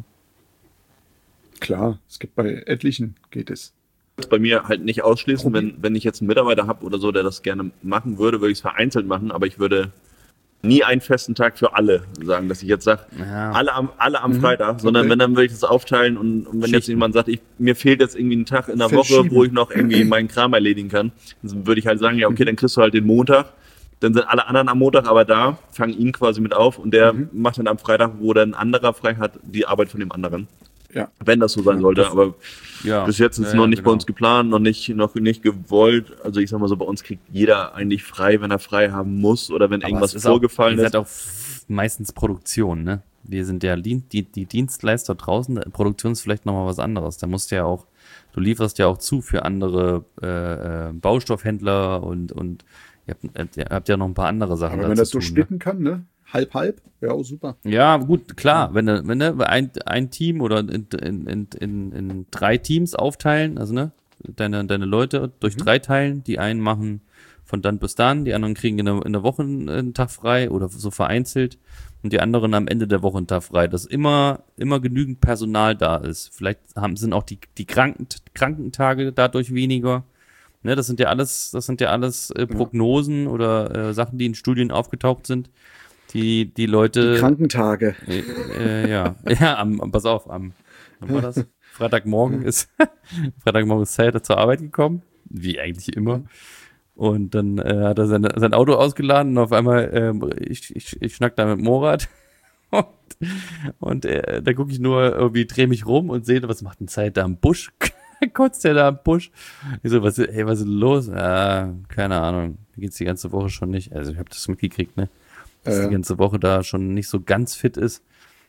Speaker 2: Klar, es gibt bei etlichen, geht es.
Speaker 3: Das bei mir halt nicht ausschließen, wenn, wenn ich jetzt einen Mitarbeiter habe oder so, der das gerne machen würde, würde ich es vereinzelt machen, aber ich würde nie einen festen Tag für alle sagen, dass ich jetzt sage,
Speaker 1: Ja.
Speaker 3: alle am, alle am Freitag, sondern
Speaker 2: okay.
Speaker 3: wenn, dann würde ich das aufteilen und, und wenn jetzt
Speaker 1: Schichten.
Speaker 3: jemand sagt, ich, mir fehlt jetzt irgendwie ein Tag in der Woche,
Speaker 2: Verschieben.
Speaker 3: wo ich noch irgendwie meinen Kram erledigen kann, dann würde ich halt sagen, ja okay, dann kriegst du halt den Montag, dann sind alle anderen am Montag aber da, fangen ihn quasi mit auf und der macht dann am Freitag, wo dann ein anderer frei hat, die Arbeit von dem anderen.
Speaker 2: Ja.
Speaker 3: Wenn das so sein sollte,
Speaker 1: das-
Speaker 3: aber
Speaker 1: Ja.
Speaker 3: bis jetzt ist es
Speaker 1: Ja,
Speaker 3: noch
Speaker 1: ja,
Speaker 3: nicht
Speaker 1: genau.
Speaker 3: bei uns geplant, noch nicht, noch nicht gewollt. Also ich sag mal so, bei uns kriegt jeder eigentlich frei, wenn er frei haben muss oder wenn
Speaker 1: Aber
Speaker 3: irgendwas
Speaker 1: es ist
Speaker 3: vorgefallen
Speaker 1: auch, ihr
Speaker 3: ist.
Speaker 1: seid auch f- meistens Produktion, ne? Wir sind ja Dien- die, die Dienstleister draußen, Produktion ist vielleicht nochmal was anderes. Da musst du ja auch, du lieferst ja auch zu für andere äh, äh, Baustoffhändler und, und ihr habt, ihr habt ja noch ein paar andere Sachen
Speaker 2: Aber
Speaker 1: da
Speaker 2: wenn
Speaker 1: zu
Speaker 2: das so
Speaker 1: tun, ne?
Speaker 2: splitten kann, ne? Halb, halb, ja, auch super.
Speaker 1: Ja, gut, klar, wenn du, wenn du ein, ein Team oder in, in, in, in, in drei Teams aufteilen, also ne, deine, deine Leute durch drei teilen, die einen machen von dann bis dann, die anderen kriegen in der, in der Woche einen Tag frei oder so vereinzelt und die anderen am Ende der Woche einen Tag frei, dass immer, immer genügend Personal da ist. Vielleicht haben, sind auch die, die Kranken, Krankentage dadurch weniger. Ne, das sind ja alles, das sind ja alles äh, Prognosen oder äh, Sachen, die in Studien aufgetaucht sind. Die, die Leute.
Speaker 2: Die Krankentage.
Speaker 1: Äh, äh, ja, ja, am, am, pass auf, am, wann war das? Freitagmorgen ist, Freitagmorgen ist Zelda zur Arbeit gekommen, wie eigentlich immer. Und dann äh, hat er sein, sein Auto ausgeladen und auf einmal, ähm, ich, ich, ich schnack da mit Morat und, und äh, da gucke ich nur irgendwie, drehe mich rum und sehe, was macht denn Zeit da im Busch? Kotzt der da im Busch? Ich so, was, hey, was ist los? Ja, keine Ahnung, mir geht's die ganze Woche schon nicht. Also ich habe das mitgekriegt, ne? Dass
Speaker 2: Äh.
Speaker 1: die ganze Woche da schon nicht so ganz fit ist.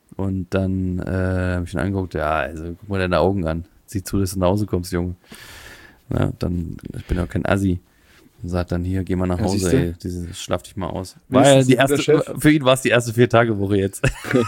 Speaker 1: Und dann äh, habe ich ihn angeguckt, ja, also guck mal deine Augen an. Sieh zu, dass du nach Hause kommst, Junge. Na, dann, ich bin auch kein Assi. Und sagt dann, hier, geh mal nach
Speaker 2: Ja,
Speaker 1: Hause,
Speaker 2: siehste.
Speaker 1: ey, diese, schlaf dich mal aus.
Speaker 2: Wenigstens
Speaker 1: Weil die
Speaker 2: ein guter
Speaker 1: erste,
Speaker 2: Chef.
Speaker 1: für ihn war es die erste Vier-Tage-Woche jetzt.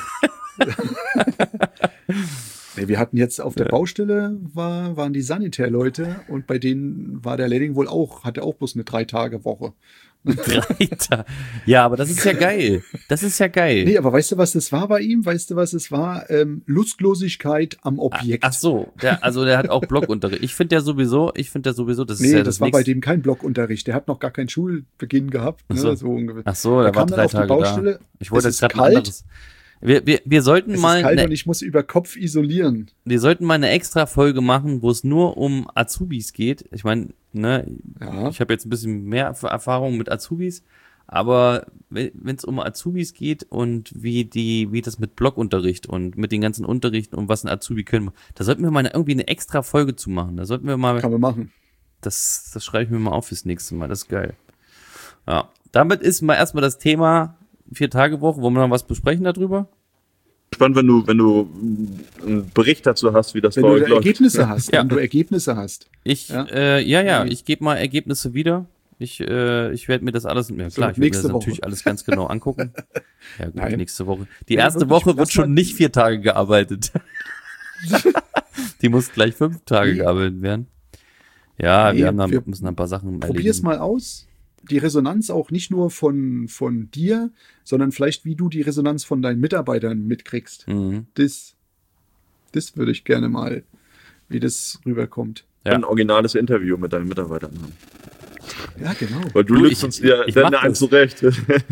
Speaker 2: Nee, wir hatten jetzt auf der Baustelle war, waren die Sanitärleute und bei denen war der Lehrling wohl auch, hatte auch bloß eine Drei-Tage-Woche.
Speaker 1: Drei Tage. Ja, aber das ist ja geil. Das ist ja geil.
Speaker 2: Nee, aber weißt du, was das war bei ihm? Weißt du, was es war? Ähm, Lustlosigkeit am Objekt.
Speaker 1: Ach so, der, also der hat auch Blockunterricht. Ich finde ja sowieso, ich finde ja sowieso, das ist
Speaker 2: Nee,
Speaker 1: ja
Speaker 2: das,
Speaker 1: das
Speaker 2: war bei
Speaker 1: nächste-
Speaker 2: dem kein Blockunterricht. Der hat noch gar keinen Schulbeginn gehabt. Ne?
Speaker 1: Ach so.
Speaker 2: So ungefähr.
Speaker 1: Ach so,
Speaker 2: Der
Speaker 1: der war
Speaker 2: kam dann
Speaker 1: drei
Speaker 2: auf die
Speaker 1: Tage
Speaker 2: Baustelle.
Speaker 1: da. Ich wollte
Speaker 2: Es
Speaker 1: jetzt
Speaker 2: ist
Speaker 1: gerade ein
Speaker 2: kalt.
Speaker 1: anderes. Wir, wir, wir sollten
Speaker 2: Es
Speaker 1: mal,
Speaker 2: ist kalt
Speaker 1: ne,
Speaker 2: und ich muss über Kopf isolieren.
Speaker 1: wir sollten mal eine extra Folge machen, wo es nur um Azubis geht. Ich meine, ne,
Speaker 2: Ja.
Speaker 1: ich habe jetzt ein bisschen mehr Erfahrung mit Azubis, aber wenn es um Azubis geht und wie die, wie das mit Blockunterricht und mit den ganzen Unterrichten und was ein Azubi können, da sollten wir mal eine, irgendwie eine extra Folge zu machen. Da sollten wir mal,
Speaker 2: Kann man machen.
Speaker 1: das, das schreibe ich mir mal auf fürs nächste Mal. Das ist geil. Ja, damit ist mal erstmal das Thema Vier-Tage-Woche. Wollen wir noch was besprechen darüber?
Speaker 3: Spannend, wenn du, wenn du einen Bericht dazu hast, wie das
Speaker 2: Wenn
Speaker 3: bei
Speaker 2: du
Speaker 3: euch
Speaker 2: da
Speaker 3: läuft.
Speaker 2: Ergebnisse hast,
Speaker 1: Ja.
Speaker 2: wenn du Ergebnisse hast.
Speaker 1: Ich,
Speaker 2: Ja.
Speaker 1: ja, äh, ja, ja,
Speaker 2: Mhm.
Speaker 1: ich gebe mal Ergebnisse wieder. Ich, äh, ich werde mir das alles, ja klar,
Speaker 2: So,
Speaker 1: ich werde mir
Speaker 2: nächste
Speaker 1: das
Speaker 2: Woche.
Speaker 1: natürlich alles ganz genau angucken. Ja gut,
Speaker 2: Nein.
Speaker 1: nächste Woche. Die
Speaker 2: Ja,
Speaker 1: erste
Speaker 2: wirklich,
Speaker 1: Woche wird
Speaker 2: lass
Speaker 1: schon
Speaker 2: mal-
Speaker 1: nicht vier Tage gearbeitet. Die muss gleich fünf Tage
Speaker 2: Nee.
Speaker 1: gearbeitet werden. Ja,
Speaker 2: Nee,
Speaker 1: wir haben da
Speaker 2: wir-
Speaker 1: müssen ein paar Sachen
Speaker 2: Probier's
Speaker 1: erledigen.
Speaker 2: mal aus. Die Resonanz auch nicht nur von, von dir, sondern vielleicht wie du die Resonanz von deinen Mitarbeitern mitkriegst.
Speaker 1: Mhm.
Speaker 2: Das, das würde ich gerne mal, wie das rüberkommt.
Speaker 1: Ja.
Speaker 3: Ein originales Interview mit deinen Mitarbeitern haben.
Speaker 2: Ja, genau.
Speaker 3: Weil du
Speaker 1: Du,
Speaker 3: lügst
Speaker 1: ich-
Speaker 3: uns ja
Speaker 1: ich
Speaker 3: dann
Speaker 1: mach
Speaker 3: eins
Speaker 1: das.
Speaker 3: zurecht.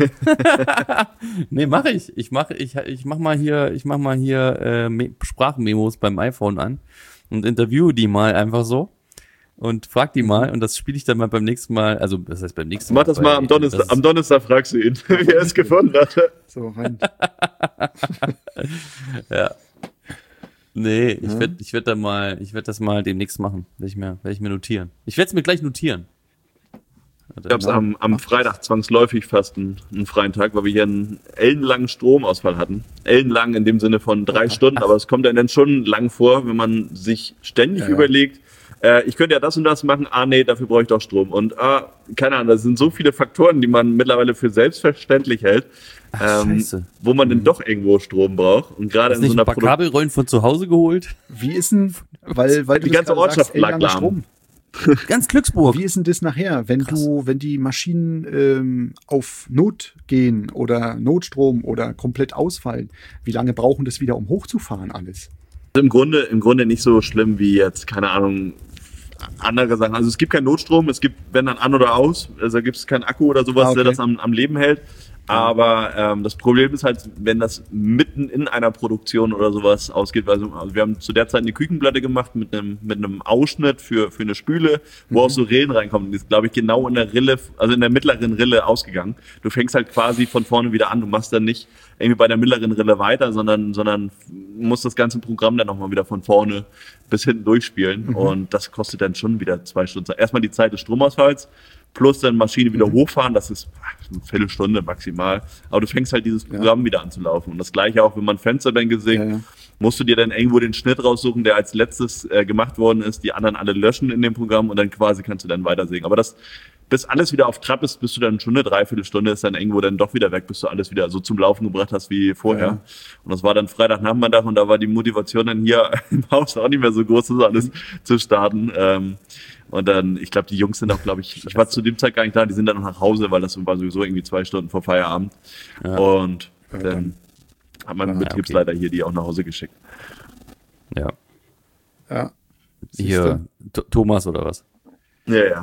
Speaker 1: Nee, mache ich. Ich mache ich, ich mach mal hier, ich mach mal hier äh, Me- Sprachmemos beim iPhone an und interviewe die mal einfach so und frag die mal und das spiele ich dann mal beim nächsten Mal, also das heißt beim nächsten Mal.
Speaker 3: Mach das
Speaker 1: bei-
Speaker 3: mal am Donnerstag.
Speaker 1: das-
Speaker 3: Am Donnerstag fragst du ihn, wie er es gefunden hat.
Speaker 2: So rein.
Speaker 1: Ja. Nee, ich
Speaker 2: Ja.
Speaker 1: werde ich werd da mal, ich werde das mal demnächst machen. Werde ich mir, werd ich mir notieren. Ich werde es mir gleich notieren.
Speaker 3: Ich hab's am, am Freitag zwangsläufig fast einen, einen freien Tag, weil wir hier einen ellenlangen Stromausfall hatten. Ellenlang in dem Sinne von drei Stunden, aber es kommt dann, dann schon lang vor, wenn man sich ständig
Speaker 2: Ja, ja.
Speaker 3: überlegt, äh, ich könnte ja das und das machen, ah nee, dafür brauche ich doch Strom. Und ah, keine Ahnung, das sind so viele Faktoren, die man mittlerweile für selbstverständlich hält,
Speaker 1: Ach,
Speaker 3: ähm,
Speaker 1: scheiße.
Speaker 3: wo man denn doch irgendwo Strom braucht. Und gerade
Speaker 1: Hast
Speaker 3: in so
Speaker 1: nicht
Speaker 3: einer
Speaker 1: ein paar
Speaker 3: Produkt-
Speaker 1: Kabelrollen von zu Hause geholt?
Speaker 2: Wie ist denn, weil, weil
Speaker 3: Die
Speaker 2: du das
Speaker 3: ganze
Speaker 2: gerade
Speaker 3: Ortschaft
Speaker 2: sagst,
Speaker 3: lag
Speaker 2: ellenlanger
Speaker 3: lahm.
Speaker 2: Strom.
Speaker 1: Ganz Glücksburg.
Speaker 2: Wie ist denn das nachher, wenn du, wenn die Maschinen ähm, auf Not gehen oder Notstrom oder komplett ausfallen? Wie lange brauchen das wieder, um hochzufahren alles?
Speaker 3: Also im Grunde, im Grunde nicht so schlimm wie jetzt, keine Ahnung, andere Sachen. Also es gibt keinen Notstrom, es gibt, wenn dann an oder aus, also da gibt es keinen Akku oder sowas,
Speaker 2: Ah, okay.
Speaker 3: der das am, am Leben hält. Aber ähm, das Problem ist halt, wenn das mitten in einer Produktion oder sowas ausgeht. Also, also wir haben zu der Zeit eine Küchenplatte gemacht mit einem mit einem Ausschnitt für für eine Spüle, wo auch so Rillen reinkommen. Die ist, glaube ich, genau in der Rille, also in der mittleren Rille ausgegangen. Du fängst halt quasi von vorne wieder an. Du machst dann nicht irgendwie bei der mittleren Rille weiter, sondern sondern musst das ganze Programm dann nochmal wieder von vorne bis hinten durchspielen.
Speaker 2: Mhm.
Speaker 3: Und das kostet dann schon wieder zwei Stunden. Erstmal die Zeit des Stromausfalls, plus dann Maschine wieder
Speaker 2: Mhm.
Speaker 3: hochfahren, das ist eine Viertelstunde maximal. Aber du fängst halt dieses Programm wieder an zu laufen. Und das gleiche auch, wenn man Fensterbänke singt,
Speaker 2: Ja, ja.
Speaker 3: musst du dir dann irgendwo den Schnitt raussuchen, der als letztes äh, gemacht worden ist, die anderen alle löschen in dem Programm und dann quasi kannst du dann weiter singen. Aber das, bis alles wieder auf Trab ist, bist du dann schon eine Dreiviertelstunde, ist dann irgendwo dann doch wieder weg, bis du alles wieder so zum Laufen gebracht hast wie vorher.
Speaker 2: Ja.
Speaker 3: Und das war dann Freitagnachmittag und da war die Motivation dann hier im Haus auch nicht mehr so groß, das alles zu starten. Ähm, und dann, ich glaube, die Jungs sind auch, glaube ich, ich war zu dem Zeit gar nicht da, die sind dann noch nach Hause, weil das war sowieso irgendwie zwei Stunden vor Feierabend.
Speaker 1: Ja.
Speaker 3: Und
Speaker 2: Ja,
Speaker 3: dann
Speaker 2: dann.
Speaker 3: hat mein
Speaker 1: Ah,
Speaker 3: Betriebsleiter hier die auch nach Hause geschickt.
Speaker 1: Ja.
Speaker 2: Ja.
Speaker 1: Hier, T- Thomas oder was?
Speaker 3: Ja, ja.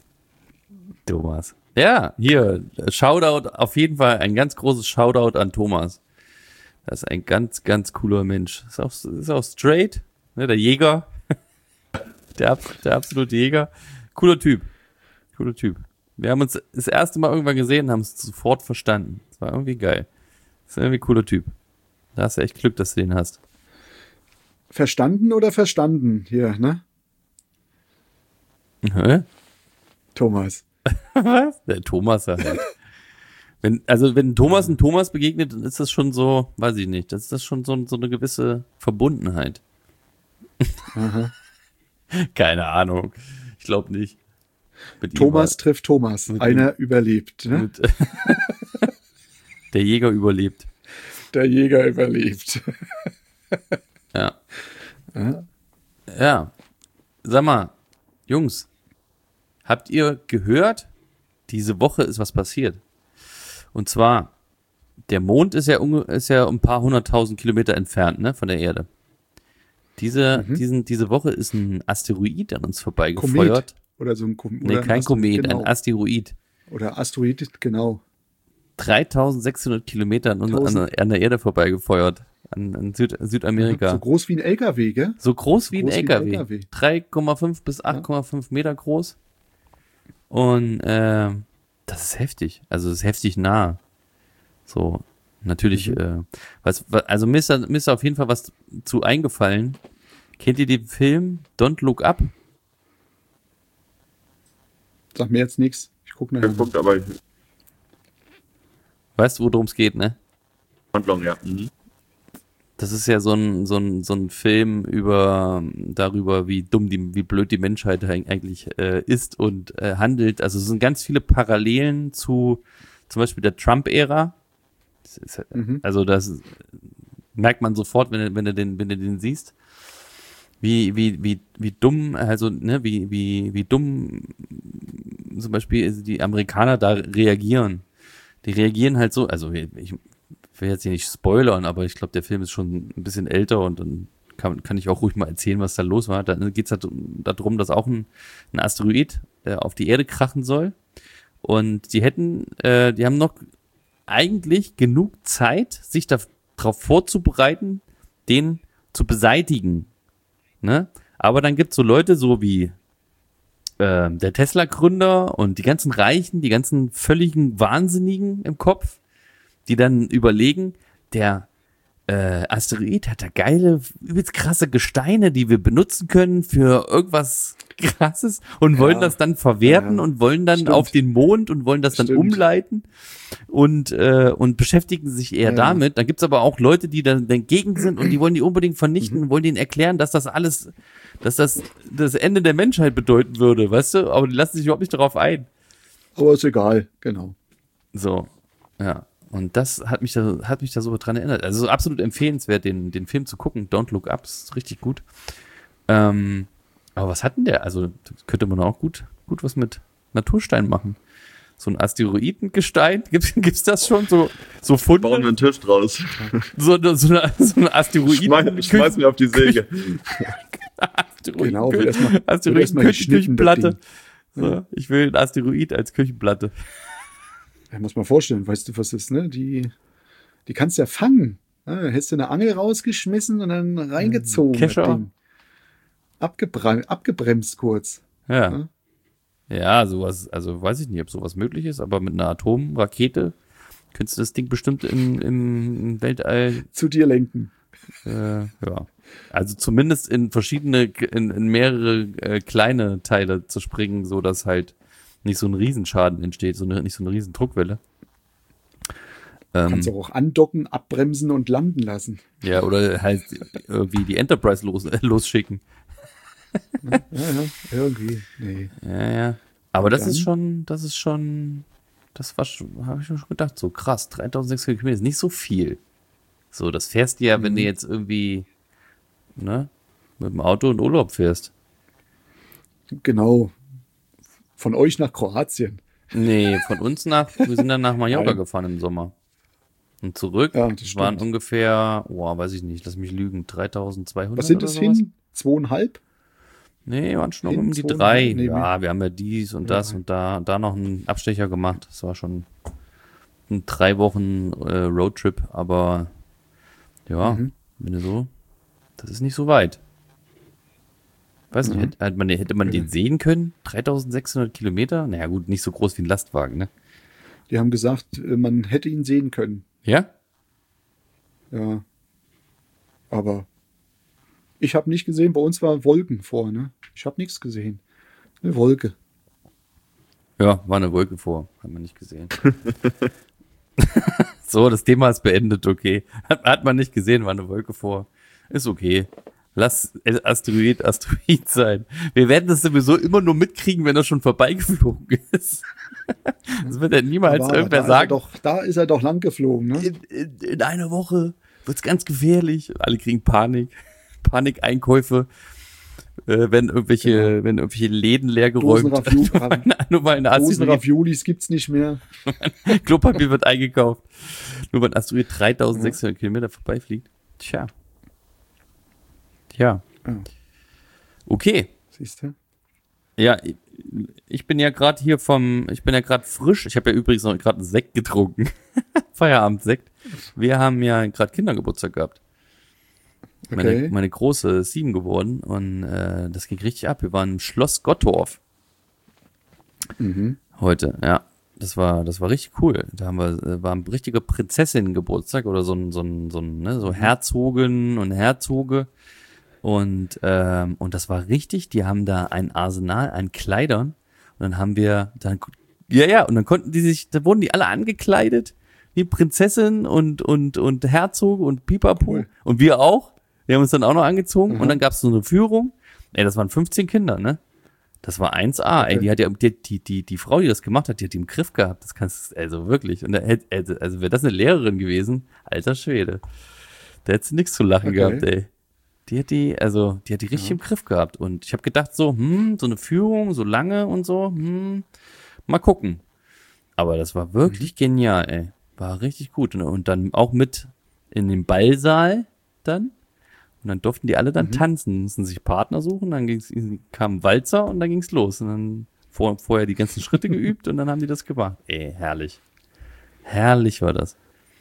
Speaker 1: Thomas. Ja, hier, Shoutout, auf jeden Fall ein ganz großes Shoutout an Thomas. Das ist ein ganz, ganz cooler Mensch. Ist auch, ist auch straight, ne, der Jäger. Der, ab- der absolute Jäger. Cooler Typ. Cooler Typ. Wir haben uns das erste Mal irgendwann gesehen und haben es sofort verstanden. Das war irgendwie geil. Das ist irgendwie ein cooler Typ. Da hast du echt Glück, dass du den hast.
Speaker 2: Verstanden oder verstanden hier, ne?
Speaker 1: Hä?
Speaker 2: Thomas.
Speaker 1: Was? Der Thomas halt. Wenn, also wenn Thomas ein Thomas begegnet, dann ist das schon so, weiß ich nicht, das ist das schon so, so eine gewisse Verbundenheit.
Speaker 2: Aha.
Speaker 1: Keine Ahnung. Ich glaube nicht. Mit ihm
Speaker 2: Thomas
Speaker 1: war-
Speaker 2: trifft Thomas.
Speaker 1: mit
Speaker 2: Einer überlebt. Ne?
Speaker 1: mit, der Jäger überlebt.
Speaker 2: Der Jäger überlebt.
Speaker 1: Ja.
Speaker 2: Ja.
Speaker 1: Ja. Sag mal, Jungs, habt ihr gehört, diese Woche ist was passiert? Und zwar, der Mond ist ja, unge- ist ja ein paar hunderttausend Kilometer entfernt, ne, von der Erde. Diese,
Speaker 2: Mhm.
Speaker 1: diesen, diese Woche ist ein Asteroid an uns vorbeigefeuert.
Speaker 2: Komet. Oder so ein Komet.
Speaker 1: Nee, kein Komet,
Speaker 2: genau.
Speaker 1: ein Asteroid.
Speaker 2: Oder Asteroid, genau.
Speaker 1: dreitausendsechshundert Kilometer an, an,
Speaker 2: Tausend.
Speaker 1: an der Erde vorbeigefeuert. An, an Süd, Südamerika.
Speaker 2: So groß wie ein L K W, gell?
Speaker 1: So groß wie ein
Speaker 2: groß wie ein
Speaker 1: L K W.
Speaker 2: L K W.
Speaker 1: drei Komma fünf bis acht Komma fünf Meter groß. Und äh, das ist heftig. Also es ist heftig nah. So, natürlich,
Speaker 2: Mhm.
Speaker 1: äh, was, wa- also mir ist, da, mir ist da auf jeden Fall was zu eingefallen. Kennt ihr den Film Don't Look Up?
Speaker 2: Sag mir jetzt nichts. Ich gucke nachher.
Speaker 3: Punkt, aber
Speaker 1: Weißt du, worum es geht, ne?
Speaker 3: Handlung, ja. Mhm.
Speaker 1: Das ist ja so ein, so ein, so ein Film über, darüber, wie dumm, die, wie blöd die Menschheit eig- eigentlich äh, ist und äh, handelt. Also es sind ganz viele Parallelen zu zum Beispiel der Trump-Ära. Das ist,
Speaker 2: Mhm.
Speaker 1: Also das merkt man sofort, wenn du, wenn du den, wenn du den siehst. Wie, wie, wie, wie dumm, also, ne, wie, wie, wie dumm zum Beispiel die Amerikaner da reagieren. Die reagieren halt so, also ich will jetzt hier nicht spoilern, aber ich glaube, der Film ist schon ein bisschen älter und dann kann, kann ich auch ruhig mal erzählen, was da los war. Dann geht es halt darum, dass auch ein, ein Asteroid äh, auf die Erde krachen soll. Und die hätten, äh, die haben noch eigentlich genug Zeit, sich darauf vorzubereiten, den zu beseitigen. Ne? Aber dann gibt es so Leute so wie äh, der Tesla-Gründer und die ganzen Reichen, die ganzen völligen Wahnsinnigen im Kopf, die dann überlegen, der äh, Asteroid hat da geile, übelst krasse Gesteine, die wir benutzen können für irgendwas Krasses und wollen
Speaker 2: Ja.
Speaker 1: das dann verwerten
Speaker 2: Ja.
Speaker 1: und wollen dann
Speaker 2: Stimmt.
Speaker 1: auf den Mond und wollen das dann
Speaker 2: Stimmt.
Speaker 1: umleiten und, äh, und beschäftigen sich eher
Speaker 2: Ja.
Speaker 1: damit. Dann gibt's aber auch Leute, die dann dagegen sind und die wollen die unbedingt vernichten
Speaker 2: Mhm.
Speaker 1: und wollen denen erklären, dass das alles, dass das das Ende der Menschheit bedeuten würde, weißt du? Aber die lassen sich überhaupt nicht darauf ein.
Speaker 2: Aber ist egal, genau.
Speaker 1: So, ja. Und das hat mich da, hat mich da so dran erinnert. Also absolut empfehlenswert, den, den Film zu gucken. Don't Look Up, ist richtig gut. Ähm, aber was hat denn der? Also das könnte man auch gut, gut was mit Naturstein machen. So ein Asteroidengestein, gibt's, gibt's das schon? So, so
Speaker 3: Bauen wir
Speaker 1: Funde?
Speaker 3: einen Tisch draus.
Speaker 1: So, eine- so, eine, so ein Asteroiden.
Speaker 3: Schmeiß, schmeiß mir auf die Säge.
Speaker 1: Asteroiden,
Speaker 2: Genau, wird erstmal- wird
Speaker 1: Asteroiden
Speaker 2: erstmal geschnitten, das
Speaker 1: Küchenplatte.
Speaker 2: Ding.
Speaker 1: So, ich will ein Asteroid als Küchenplatte.
Speaker 2: Ja, muss man vorstellen, weißt du, was ist, ne? Die, die kannst du ja fangen. Ja, da hättest du eine Angel rausgeschmissen und dann reingezogen. das
Speaker 1: Kescher.
Speaker 2: Ding. Abgebremst, abgebremst kurz.
Speaker 1: Ja.
Speaker 2: Ja.
Speaker 1: Ja, sowas, also weiß ich nicht, ob sowas möglich ist, aber mit einer Atomrakete könntest du das Ding bestimmt im, im Weltall,
Speaker 2: Zu dir lenken.
Speaker 1: äh, ja. Also zumindest in verschiedene, in, in mehrere äh, kleine Teile zu springen, so dass halt nicht so ein Riesenschaden entsteht, so eine, nicht so eine riesen Druckwelle. Ähm,
Speaker 2: Kannst du auch andocken, abbremsen und landen lassen.
Speaker 1: ja, oder halt irgendwie die Enterprise los, äh, losschicken.
Speaker 2: Ja, ja, irgendwie. Nee.
Speaker 1: Ja, ja. Aber das
Speaker 2: dann?
Speaker 1: ist schon, das ist schon, das war schon, habe ich mir schon gedacht, so krass, dreitausendsechshundert Kilometer ist nicht so viel. So, das fährst du ja, wenn du
Speaker 2: Mhm.
Speaker 1: jetzt irgendwie, ne, mit dem Auto in Urlaub fährst.
Speaker 2: Genau. Von euch nach Kroatien.
Speaker 1: Nee, von uns nach, wir sind dann nach Mallorca
Speaker 2: Nein.
Speaker 1: gefahren im Sommer. Und zurück
Speaker 2: Ja, das
Speaker 1: waren
Speaker 2: stimmt.
Speaker 1: ungefähr, oh, weiß ich nicht, lass mich lügen, dreitausendzweihundert
Speaker 2: Was sind
Speaker 1: oder
Speaker 2: es
Speaker 1: sowas?
Speaker 2: hin? Zweieinhalb?
Speaker 1: Nee, waren schon noch
Speaker 2: Hin,
Speaker 1: um die
Speaker 2: zweieinhalb?
Speaker 1: drei.
Speaker 2: Nee,
Speaker 1: Ja, wir haben ja dies und das
Speaker 2: Ja.
Speaker 1: und da, da noch einen Abstecher gemacht. Das war schon ein drei Wochen äh, Roadtrip, aber ja,
Speaker 2: Mhm.
Speaker 1: wenn du so, das ist nicht so weit. Weiß nicht,
Speaker 2: Mhm.
Speaker 1: hätte, hätte man, hätte man den sehen können? dreitausendsechshundert Kilometer? Naja gut, nicht so groß wie ein Lastwagen, ne?
Speaker 2: Die haben gesagt, äh, man hätte ihn sehen können.
Speaker 1: Ja?
Speaker 2: Ja. Aber ich habe nicht gesehen, bei uns war Wolken vor, ne? Ich habe nichts gesehen. Eine Wolke.
Speaker 1: Ja, war eine Wolke vor, hat man nicht gesehen. So, das Thema ist beendet, okay. Hat, hat man nicht gesehen, war eine Wolke vor. Ist okay. Lass Asteroid Asteroid sein. Wir werden das sowieso immer nur mitkriegen, wenn er schon vorbeigeflogen ist. Das wird ja niemals
Speaker 2: Aber
Speaker 1: irgendwer
Speaker 2: da
Speaker 1: sagen.
Speaker 2: Ist er doch, da ist er doch lang geflogen, ne?
Speaker 1: In, in, in einer Woche wird's ganz gefährlich. Alle kriegen Panik. Panikeinkäufe. Äh, wenn irgendwelche,
Speaker 2: Genau.
Speaker 1: wenn irgendwelche Läden leer geräumt.
Speaker 2: Dosenravioli-
Speaker 1: Nur weil ein Asteroid,
Speaker 2: Dosenraviolis gibt's nicht mehr.
Speaker 1: Klopapier wird eingekauft. Nur weil ein Asteroid dreitausendsechshundert Kilometer vorbeifliegt. Tja. Tja.
Speaker 2: Ja.
Speaker 1: Okay.
Speaker 2: Siehst du?
Speaker 1: Ja, ich bin ja gerade hier vom, ich bin ja gerade frisch. Ich habe ja übrigens noch gerade einen Sekt getrunken. Feierabendsekt. Wir haben ja gerade Kindergeburtstag gehabt. Meine,
Speaker 2: Okay.
Speaker 1: meine Große ist sieben geworden und äh, das ging richtig ab. Wir waren im Schloss Gottorf
Speaker 2: Mhm.
Speaker 1: heute, ja. Das war, das war richtig cool. Da haben wir, äh, war ein richtiger Prinzessinnengeburtstag oder so ein, so ein, so ein, ne, so Herzogen und Herzoge. Und, ähm, und das war richtig, die haben da ein Arsenal an Kleidern und dann haben wir dann, ja, ja, und dann konnten die sich, da wurden die alle angekleidet, wie Prinzessin und, und, und Herzog und Pipapo
Speaker 2: Cool.
Speaker 1: und wir auch. Wir haben uns dann auch noch angezogen
Speaker 2: Mhm.
Speaker 1: und dann gab's so eine Führung. Ey, das waren fünfzehn Kinder, ne? Das war eins A, ey,
Speaker 2: Okay.
Speaker 1: die hat ja, die, die, die, die Frau, die das gemacht hat, die hat die im Griff gehabt, das kannst du, also wirklich. Und da hätte, also, also wäre das eine Lehrerin gewesen, alter Schwede. Da hättest du nichts zu lachen
Speaker 2: Okay.
Speaker 1: gehabt, ey. Die hat die, also, die hat die richtig im Griff gehabt. Und ich habe gedacht so, hm, so eine Führung, so lange und so, hm, mal gucken. Aber das war wirklich genial, ey. War richtig gut. Und, und dann auch mit in den Ballsaal dann. Und dann durften die alle dann tanzen, mussten sich Partner suchen, dann ging's, kam ein Walzer und dann ging's los. Und dann vor, vorher die ganzen Schritte geübt und dann haben die das gemacht. Ey, herrlich. Herrlich war das.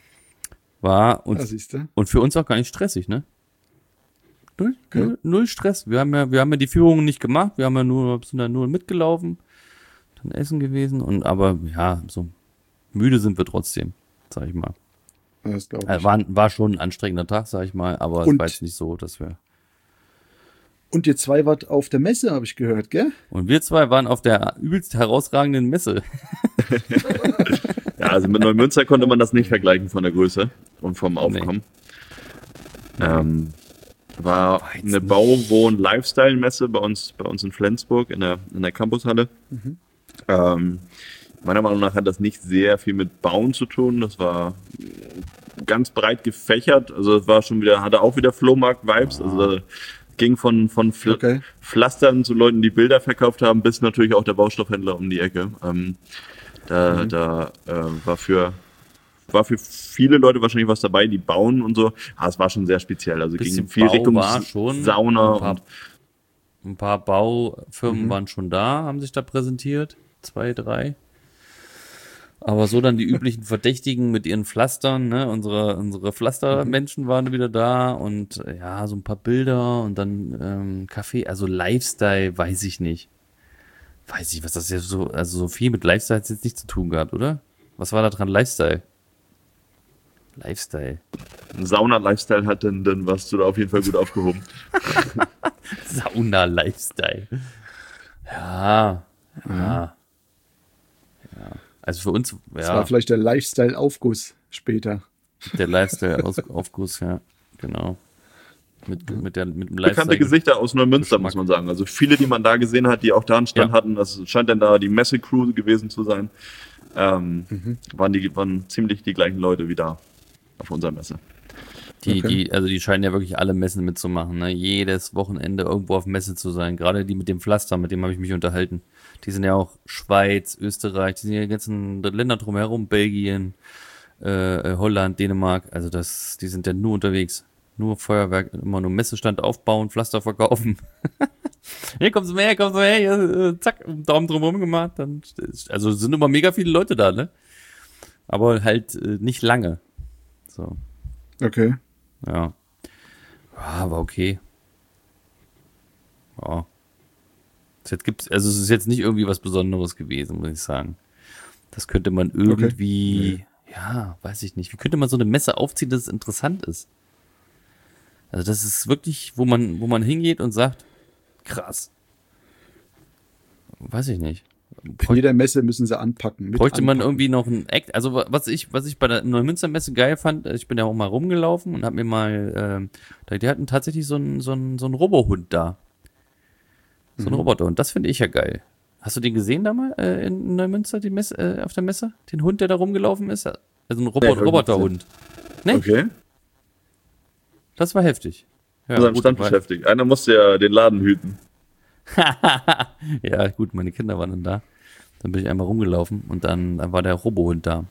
Speaker 1: War, und,
Speaker 2: Ah, siehst du?
Speaker 1: und für uns auch gar nicht stressig, ne? Null,
Speaker 2: Okay.
Speaker 1: null, null Stress. Wir haben ja, wir haben ja die Führungen nicht gemacht, wir haben ja nur, sind da nur mitgelaufen, dann essen gewesen und aber ja, so müde sind wir trotzdem, sag ich mal.
Speaker 2: Das glaube ich.
Speaker 1: Also war, war schon ein anstrengender Tag, sag ich mal, aber es
Speaker 2: Und-
Speaker 1: war jetzt nicht so, dass wir.
Speaker 2: Und ihr zwei wart auf der Messe, habe ich gehört, gell?
Speaker 1: Und wir zwei waren auf der übelst herausragenden Messe.
Speaker 3: Ja, also mit Neumünster konnte man das nicht vergleichen von der Größe und vom Aufkommen. Ähm, war
Speaker 1: War jetzt
Speaker 3: eine
Speaker 1: nicht-
Speaker 3: Bau-, Wohn-, Lifestyle-Messe bei uns, bei uns in Flensburg in der, in der Campushalle. Ähm, meiner Meinung nach hat das nicht sehr viel mit Bauen zu tun. Das war ganz breit gefächert. Also es war schon wieder, hatte auch wieder Flohmarkt-Vibes. Also ging von, von Fl
Speaker 2: Okay.
Speaker 3: Pflastern zu Leuten, die Bilder verkauft haben, bis natürlich auch der Baustoffhändler um die Ecke. Ähm, da da äh, war für war für viele Leute wahrscheinlich was dabei, die bauen und so. Aber es war schon sehr speziell. Also ging
Speaker 1: Bisschen
Speaker 3: viel
Speaker 1: Bau
Speaker 3: Richtung
Speaker 1: war schon,
Speaker 3: Sauna
Speaker 1: ein paar,
Speaker 3: und
Speaker 1: ein paar Baufirmen waren schon da, haben sich da präsentiert. Zwei, drei. Aber so dann die üblichen Verdächtigen mit ihren Pflastern, ne? Unsere, unsere Pflastermenschen waren wieder da und äh, ja, so ein paar Bilder und dann ähm, Kaffee, also Lifestyle, weiß ich nicht. Weiß ich, was das jetzt so, also so viel mit Lifestyle hat jetzt nicht zu tun gehabt, oder? Was war da dran Lifestyle? Lifestyle.
Speaker 3: Sauna-Lifestyle hat, dann, dann warst du da auf jeden Fall gut aufgehoben.
Speaker 1: Sauna-Lifestyle. Ja, ja. Ja. Also für uns,
Speaker 2: Das
Speaker 1: ja,
Speaker 2: war vielleicht der Lifestyle-Aufguss später.
Speaker 1: der Lifestyle-Aufguss, ja, genau. Mit, mit, der, mit dem
Speaker 3: Bekannte
Speaker 1: Lifestyle.
Speaker 3: Gesichter aus Neumünster,
Speaker 1: Geschmack.
Speaker 3: muss man sagen. Also viele, die man da gesehen hat, die auch da einen Stand
Speaker 1: Ja.
Speaker 3: hatten. Das scheint dann da die Messe-Crew gewesen zu sein. Ähm, waren, die, waren ziemlich die gleichen Leute wie da auf unserer Messe.
Speaker 1: Die,
Speaker 2: Okay.
Speaker 1: die, also die scheinen ja wirklich alle Messen mitzumachen, ne? Jedes Wochenende irgendwo auf Messe zu sein. Gerade die mit dem Pflaster, mit dem habe ich mich unterhalten. Die sind ja auch Schweiz, Österreich, die sind ja die ganzen Länder drumherum, Belgien, äh, Holland, Dänemark. Also das, die sind ja nur unterwegs. Nur Feuerwerk, immer nur Messestand aufbauen, Pflaster verkaufen. Hier kommst du her, hier kommst du her, hier, äh, zack, Daumen drumherum gemacht. Dann, also es sind immer mega viele Leute da, ne? Aber halt äh, nicht lange. So.
Speaker 2: Okay.
Speaker 1: Ja. Ja, war okay. Ja. Jetzt gibt's, also es ist jetzt nicht irgendwie was Besonderes gewesen, muss ich sagen. Das könnte man irgendwie, ja, weiß ich nicht. Wie könnte man so eine Messe aufziehen, dass es interessant ist? Also das ist wirklich, wo man, wo man hingeht und sagt, krass. Weiß ich nicht.
Speaker 2: In jeder Messe müssen sie anpacken. mit
Speaker 4: Bräuchte man
Speaker 2: anpacken.
Speaker 4: irgendwie noch ein Act, also wa- was ich, was ich bei der Neumünster-Messe geil fand, ich bin ja auch mal rumgelaufen und hab mir mal, ähm, da- die hatten tatsächlich so einen, so einen, so einen Robohund da. So einen Roboterhund, das finde ich ja geil. Hast du den gesehen da mal äh, in Neumünster, die Messe, äh, auf der Messe? Den Hund, der da rumgelaufen ist? Also ein Robo-
Speaker 3: Nee, hab ich
Speaker 4: Roboterhund. Nee,
Speaker 3: Okay.
Speaker 4: das war heftig. Ja,
Speaker 3: Unser
Speaker 4: gut,
Speaker 3: Stand
Speaker 4: weil-
Speaker 3: beschäftigt. Einer musste ja den Laden hüten.
Speaker 4: ja, gut, meine Kinder waren dann da. Dann bin ich einmal rumgelaufen und dann, dann war der Robohund da.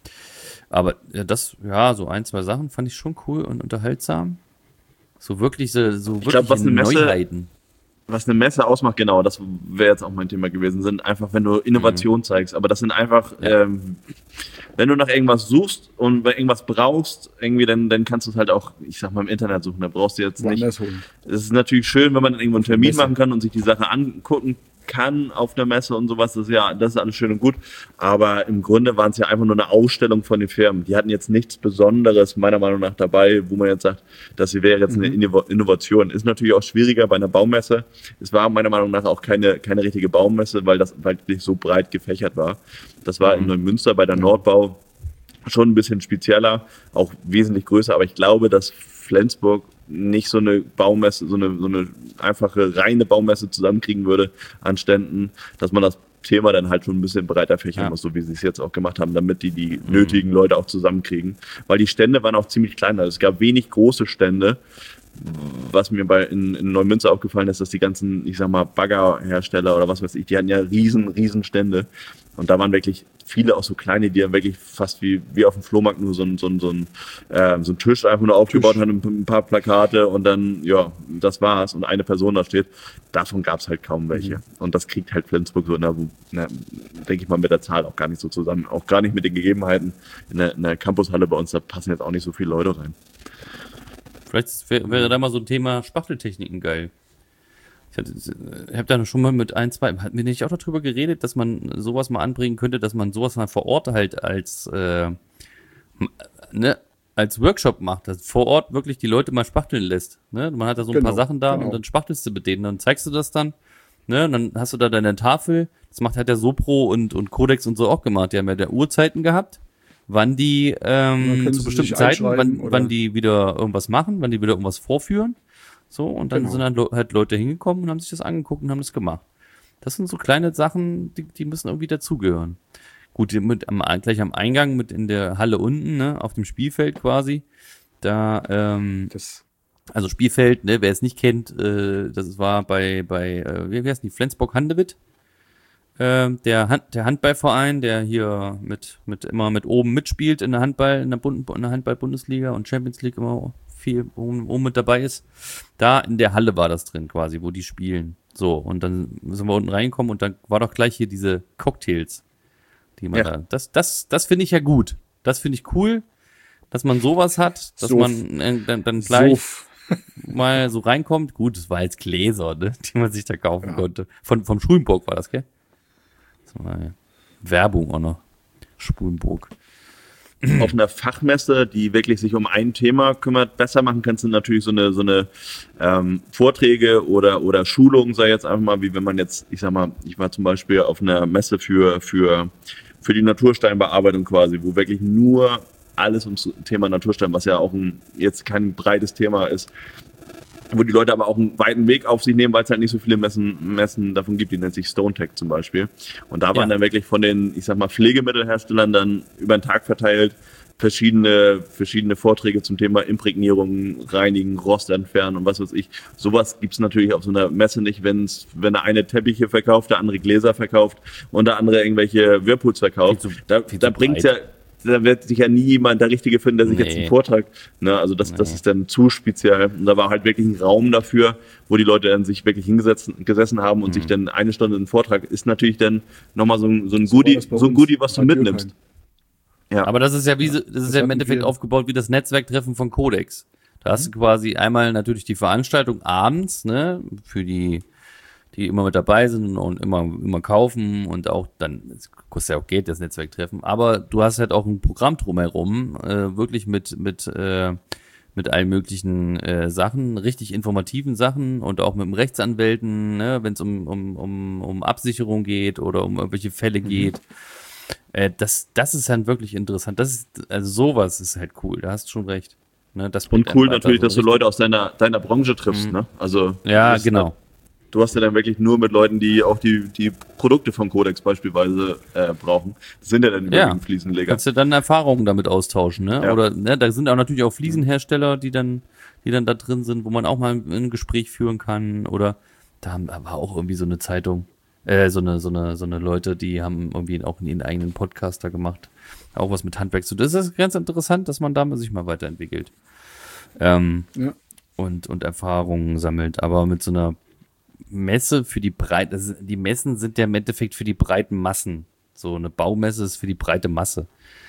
Speaker 4: Aber ja, das, ja, so ein, zwei Sachen fand ich schon cool und unterhaltsam. So wirklich, so, so wirklich
Speaker 3: glaub, was eine Messe-
Speaker 4: Neuheiten.
Speaker 3: Was eine Messe ausmacht, genau, das wäre jetzt auch mein Thema gewesen, sind einfach, wenn du Innovation zeigst. Aber das sind einfach,
Speaker 4: Ja.
Speaker 3: ähm, wenn du nach irgendwas suchst und wenn irgendwas brauchst, irgendwie, dann, dann kannst du es halt auch, ich sag mal, im Internet suchen. Da brauchst du jetzt nicht.
Speaker 2: Woanders holen.
Speaker 3: Es ist natürlich schön, wenn man dann irgendwo einen Termin
Speaker 2: Messe.
Speaker 3: machen kann und sich die Sache angucken kann auf der Messe und sowas. Das ist ja, das ist alles schön und gut. Aber im Grunde waren es ja einfach nur eine Ausstellung von den Firmen. Die hatten jetzt nichts Besonderes, meiner Meinung nach, dabei, wo man jetzt sagt, das wäre jetzt eine Inno- Innovation. Ist natürlich auch schwieriger bei einer Baumesse. Es war meiner Meinung nach auch keine, keine richtige Baumesse, weil das wirklich so breit gefächert war. Das war in Neumünster bei der Nordbau schon ein bisschen spezieller, auch wesentlich größer, aber ich glaube, dass Flensburg nicht so eine Baumesse, so eine, so eine einfache, reine Baumesse zusammenkriegen würde an Ständen, dass man das Thema dann halt schon ein bisschen breiter fächern
Speaker 4: Ja.
Speaker 3: muss, so wie sie es jetzt auch gemacht haben, damit die die nötigen Leute auch zusammenkriegen. Weil die Stände waren auch ziemlich klein, also es gab wenig große Stände. Was mir bei in, in Neumünster aufgefallen ist, dass die ganzen, ich sag mal, Baggerhersteller oder was weiß ich, die hatten ja riesen, riesen Stände. Und da waren wirklich viele auch so kleine, die dann wirklich fast wie, wie auf dem Flohmarkt nur so ein, so ein, so ein, äh, so ein Tisch einfach nur aufgebaut haben, ein paar Plakate und dann, ja, das war's. Und eine Person da steht. Davon gab's halt kaum welche. Und das kriegt halt Flensburg so in der, na, denke ich mal, mit der Zahl auch gar nicht so zusammen. Auch gar nicht mit den Gegebenheiten in der, in der Campushalle bei uns, da passen jetzt auch nicht so viele Leute rein.
Speaker 4: Vielleicht wär, wäre da mal so ein Thema Spachteltechniken geil. Ich hatte- ich habe da schon mal mit ein, zwei, hatten wir nicht auch darüber geredet, dass man sowas mal anbringen könnte, dass man sowas mal vor Ort halt als, äh, m- ne, als Workshop macht, dass vor Ort wirklich die Leute mal spachteln lässt. Ne? Man hat da so ein
Speaker 2: Genau,
Speaker 4: paar Sachen da
Speaker 2: genau.
Speaker 4: und dann spachtelst du mit denen, dann zeigst du das dann. Ne? Und dann hast du da deine Tafel, das macht halt der Sopro und, und Codex und so auch gemacht. Die haben ja der Uhrzeiten gehabt, wann die
Speaker 2: Dann
Speaker 4: ähm,
Speaker 2: können
Speaker 4: zu
Speaker 2: sie
Speaker 4: bestimmten
Speaker 2: sich
Speaker 4: Zeiten,
Speaker 2: einschreiben
Speaker 4: wann,
Speaker 2: oder-
Speaker 4: wann die wieder irgendwas machen, wann die wieder irgendwas vorführen. So, und dann
Speaker 2: Genau.
Speaker 4: sind dann halt Leute hingekommen und haben sich das angeguckt und haben das gemacht. Das sind so kleine Sachen, die, die müssen irgendwie dazugehören. Gut, die mit am, gleich am Eingang, mit in der Halle unten, ne, auf dem Spielfeld quasi, da, ähm,
Speaker 2: Das,
Speaker 4: also Spielfeld, ne, wer es nicht kennt, äh, das war bei, bei, äh, wie, wie heißt die, Flensburg-Handewitt, ähm, der, Hand, der Handballverein, der hier mit, mit immer mit oben mitspielt in der Handball, in der, Bund, in der Handball-Bundesliga und Champions League immer viel oben, oben mit dabei ist. Da in der Halle war das drin quasi, wo die spielen. So, und dann sind wir unten reingekommen und dann war doch gleich hier diese Cocktails, die man
Speaker 3: Ja.
Speaker 4: da, das, das, das finde ich ja gut. Das finde ich cool, dass man sowas hat, dass
Speaker 2: So-
Speaker 4: man äh, dann, dann gleich
Speaker 2: so,
Speaker 4: mal so reinkommt. Gut, es war jetzt Gläser, ne, die man sich da kaufen
Speaker 2: Ja.
Speaker 4: konnte. Von, vom Schulenburg war das, gell? Das war ja Werbung auch noch. Spulenburg.
Speaker 3: Auf einer Fachmesse, die wirklich sich um ein Thema kümmert, besser machen kannst, sind natürlich so eine, so eine ähm, Vorträge oder, oder Schulungen, sei jetzt einfach mal, wie wenn man jetzt, ich sag mal, ich war zum Beispiel auf einer Messe für, für, für die Natursteinbearbeitung quasi, wo wirklich nur alles ums Thema Naturstein, was ja auch ein, jetzt kein breites Thema ist, wo die Leute aber auch einen weiten Weg auf sich nehmen, weil es halt nicht so viele Messen, Messen davon gibt, die nennt sich StoneTech zum Beispiel. Und da waren
Speaker 4: Ja.
Speaker 3: dann wirklich von den, ich sag mal, Pflegemittelherstellern dann über den Tag verteilt verschiedene, verschiedene Vorträge zum Thema Imprägnierung, Reinigen, Rost entfernen und was weiß ich. Sowas gibt's natürlich auf so einer Messe nicht, wenn's, wenn der eine Teppiche verkauft, der andere Gläser verkauft und der andere irgendwelche Whirlpools verkauft.
Speaker 4: Viel zu-
Speaker 3: da
Speaker 4: viel
Speaker 3: da
Speaker 4: zu
Speaker 3: bringt's
Speaker 4: breit.
Speaker 3: ja da wird sich ja nie jemand der Richtige finden, der sich jetzt
Speaker 4: Nee.
Speaker 3: einen Vortrag, ne, also das, das
Speaker 4: Nee.
Speaker 3: ist dann zu speziell. Und da war halt wirklich ein Raum dafür, wo die Leute dann sich wirklich hingesetzt, gesessen haben und
Speaker 4: Mhm.
Speaker 3: sich dann eine Stunde einen Vortrag ist natürlich dann nochmal so ein, so ein
Speaker 2: So war
Speaker 3: Goodie,
Speaker 2: das bei
Speaker 3: so ein
Speaker 2: uns
Speaker 3: Goodie, was du
Speaker 2: bei
Speaker 3: mitnimmst.
Speaker 2: Dürkheim.
Speaker 3: Ja.
Speaker 4: Aber das ist ja wie, so- das ist ja im
Speaker 2: hatten
Speaker 4: Endeffekt
Speaker 2: wir-
Speaker 4: aufgebaut wie das Netzwerktreffen von Codex. Da hast du quasi einmal natürlich die Veranstaltung abends, ne, für die, die immer mit dabei sind und immer, immer kaufen und auch dann, es kostet ja auch Geld, das Netzwerktreffen, aber du hast halt auch ein Programm drumherum, äh, wirklich mit, mit, äh, mit allen möglichen äh, Sachen, richtig informativen Sachen und auch mit dem Rechtsanwälten, ne, wenn es um, um, um, um Absicherung geht oder um irgendwelche Fälle
Speaker 2: Mhm.
Speaker 4: geht. Äh, das, das ist dann wirklich interessant. Das ist, also sowas ist halt cool, da hast du schon recht. Ne, das bringt
Speaker 3: Und cool
Speaker 4: einem weiter,
Speaker 3: natürlich,
Speaker 4: so
Speaker 3: dass du
Speaker 4: richtig-
Speaker 3: Leute aus deiner, deiner Branche triffst,
Speaker 4: Mhm.
Speaker 3: ne? Also,
Speaker 4: Ja,
Speaker 3: du bist
Speaker 4: genau.
Speaker 3: da- Du hast ja dann wirklich nur mit Leuten, die auch die, die Produkte vom Codex beispielsweise äh, brauchen. Das sind ja dann
Speaker 4: Ja.
Speaker 3: überwiegend Fliesenleger.
Speaker 4: Kannst du dann Erfahrungen damit austauschen, ne?
Speaker 3: Ja.
Speaker 4: Oder ne, da sind auch natürlich auch Fliesenhersteller, die dann, die dann da drin sind, wo man auch mal ein Gespräch führen kann. Oder da haben aber auch irgendwie so eine Zeitung, äh, so eine, so eine, so eine Leute, die haben irgendwie auch ihren eigenen Podcast da gemacht. Auch was mit Handwerk zu. Das ist ganz interessant, dass man da sich mal weiterentwickelt. Ähm,
Speaker 2: Ja.
Speaker 4: und, und Erfahrungen sammelt. Aber mit so einer Messe für die Breite, das ist- die Messen sind ja im Endeffekt für die breiten Massen. So eine Baumesse ist für die breite Masse.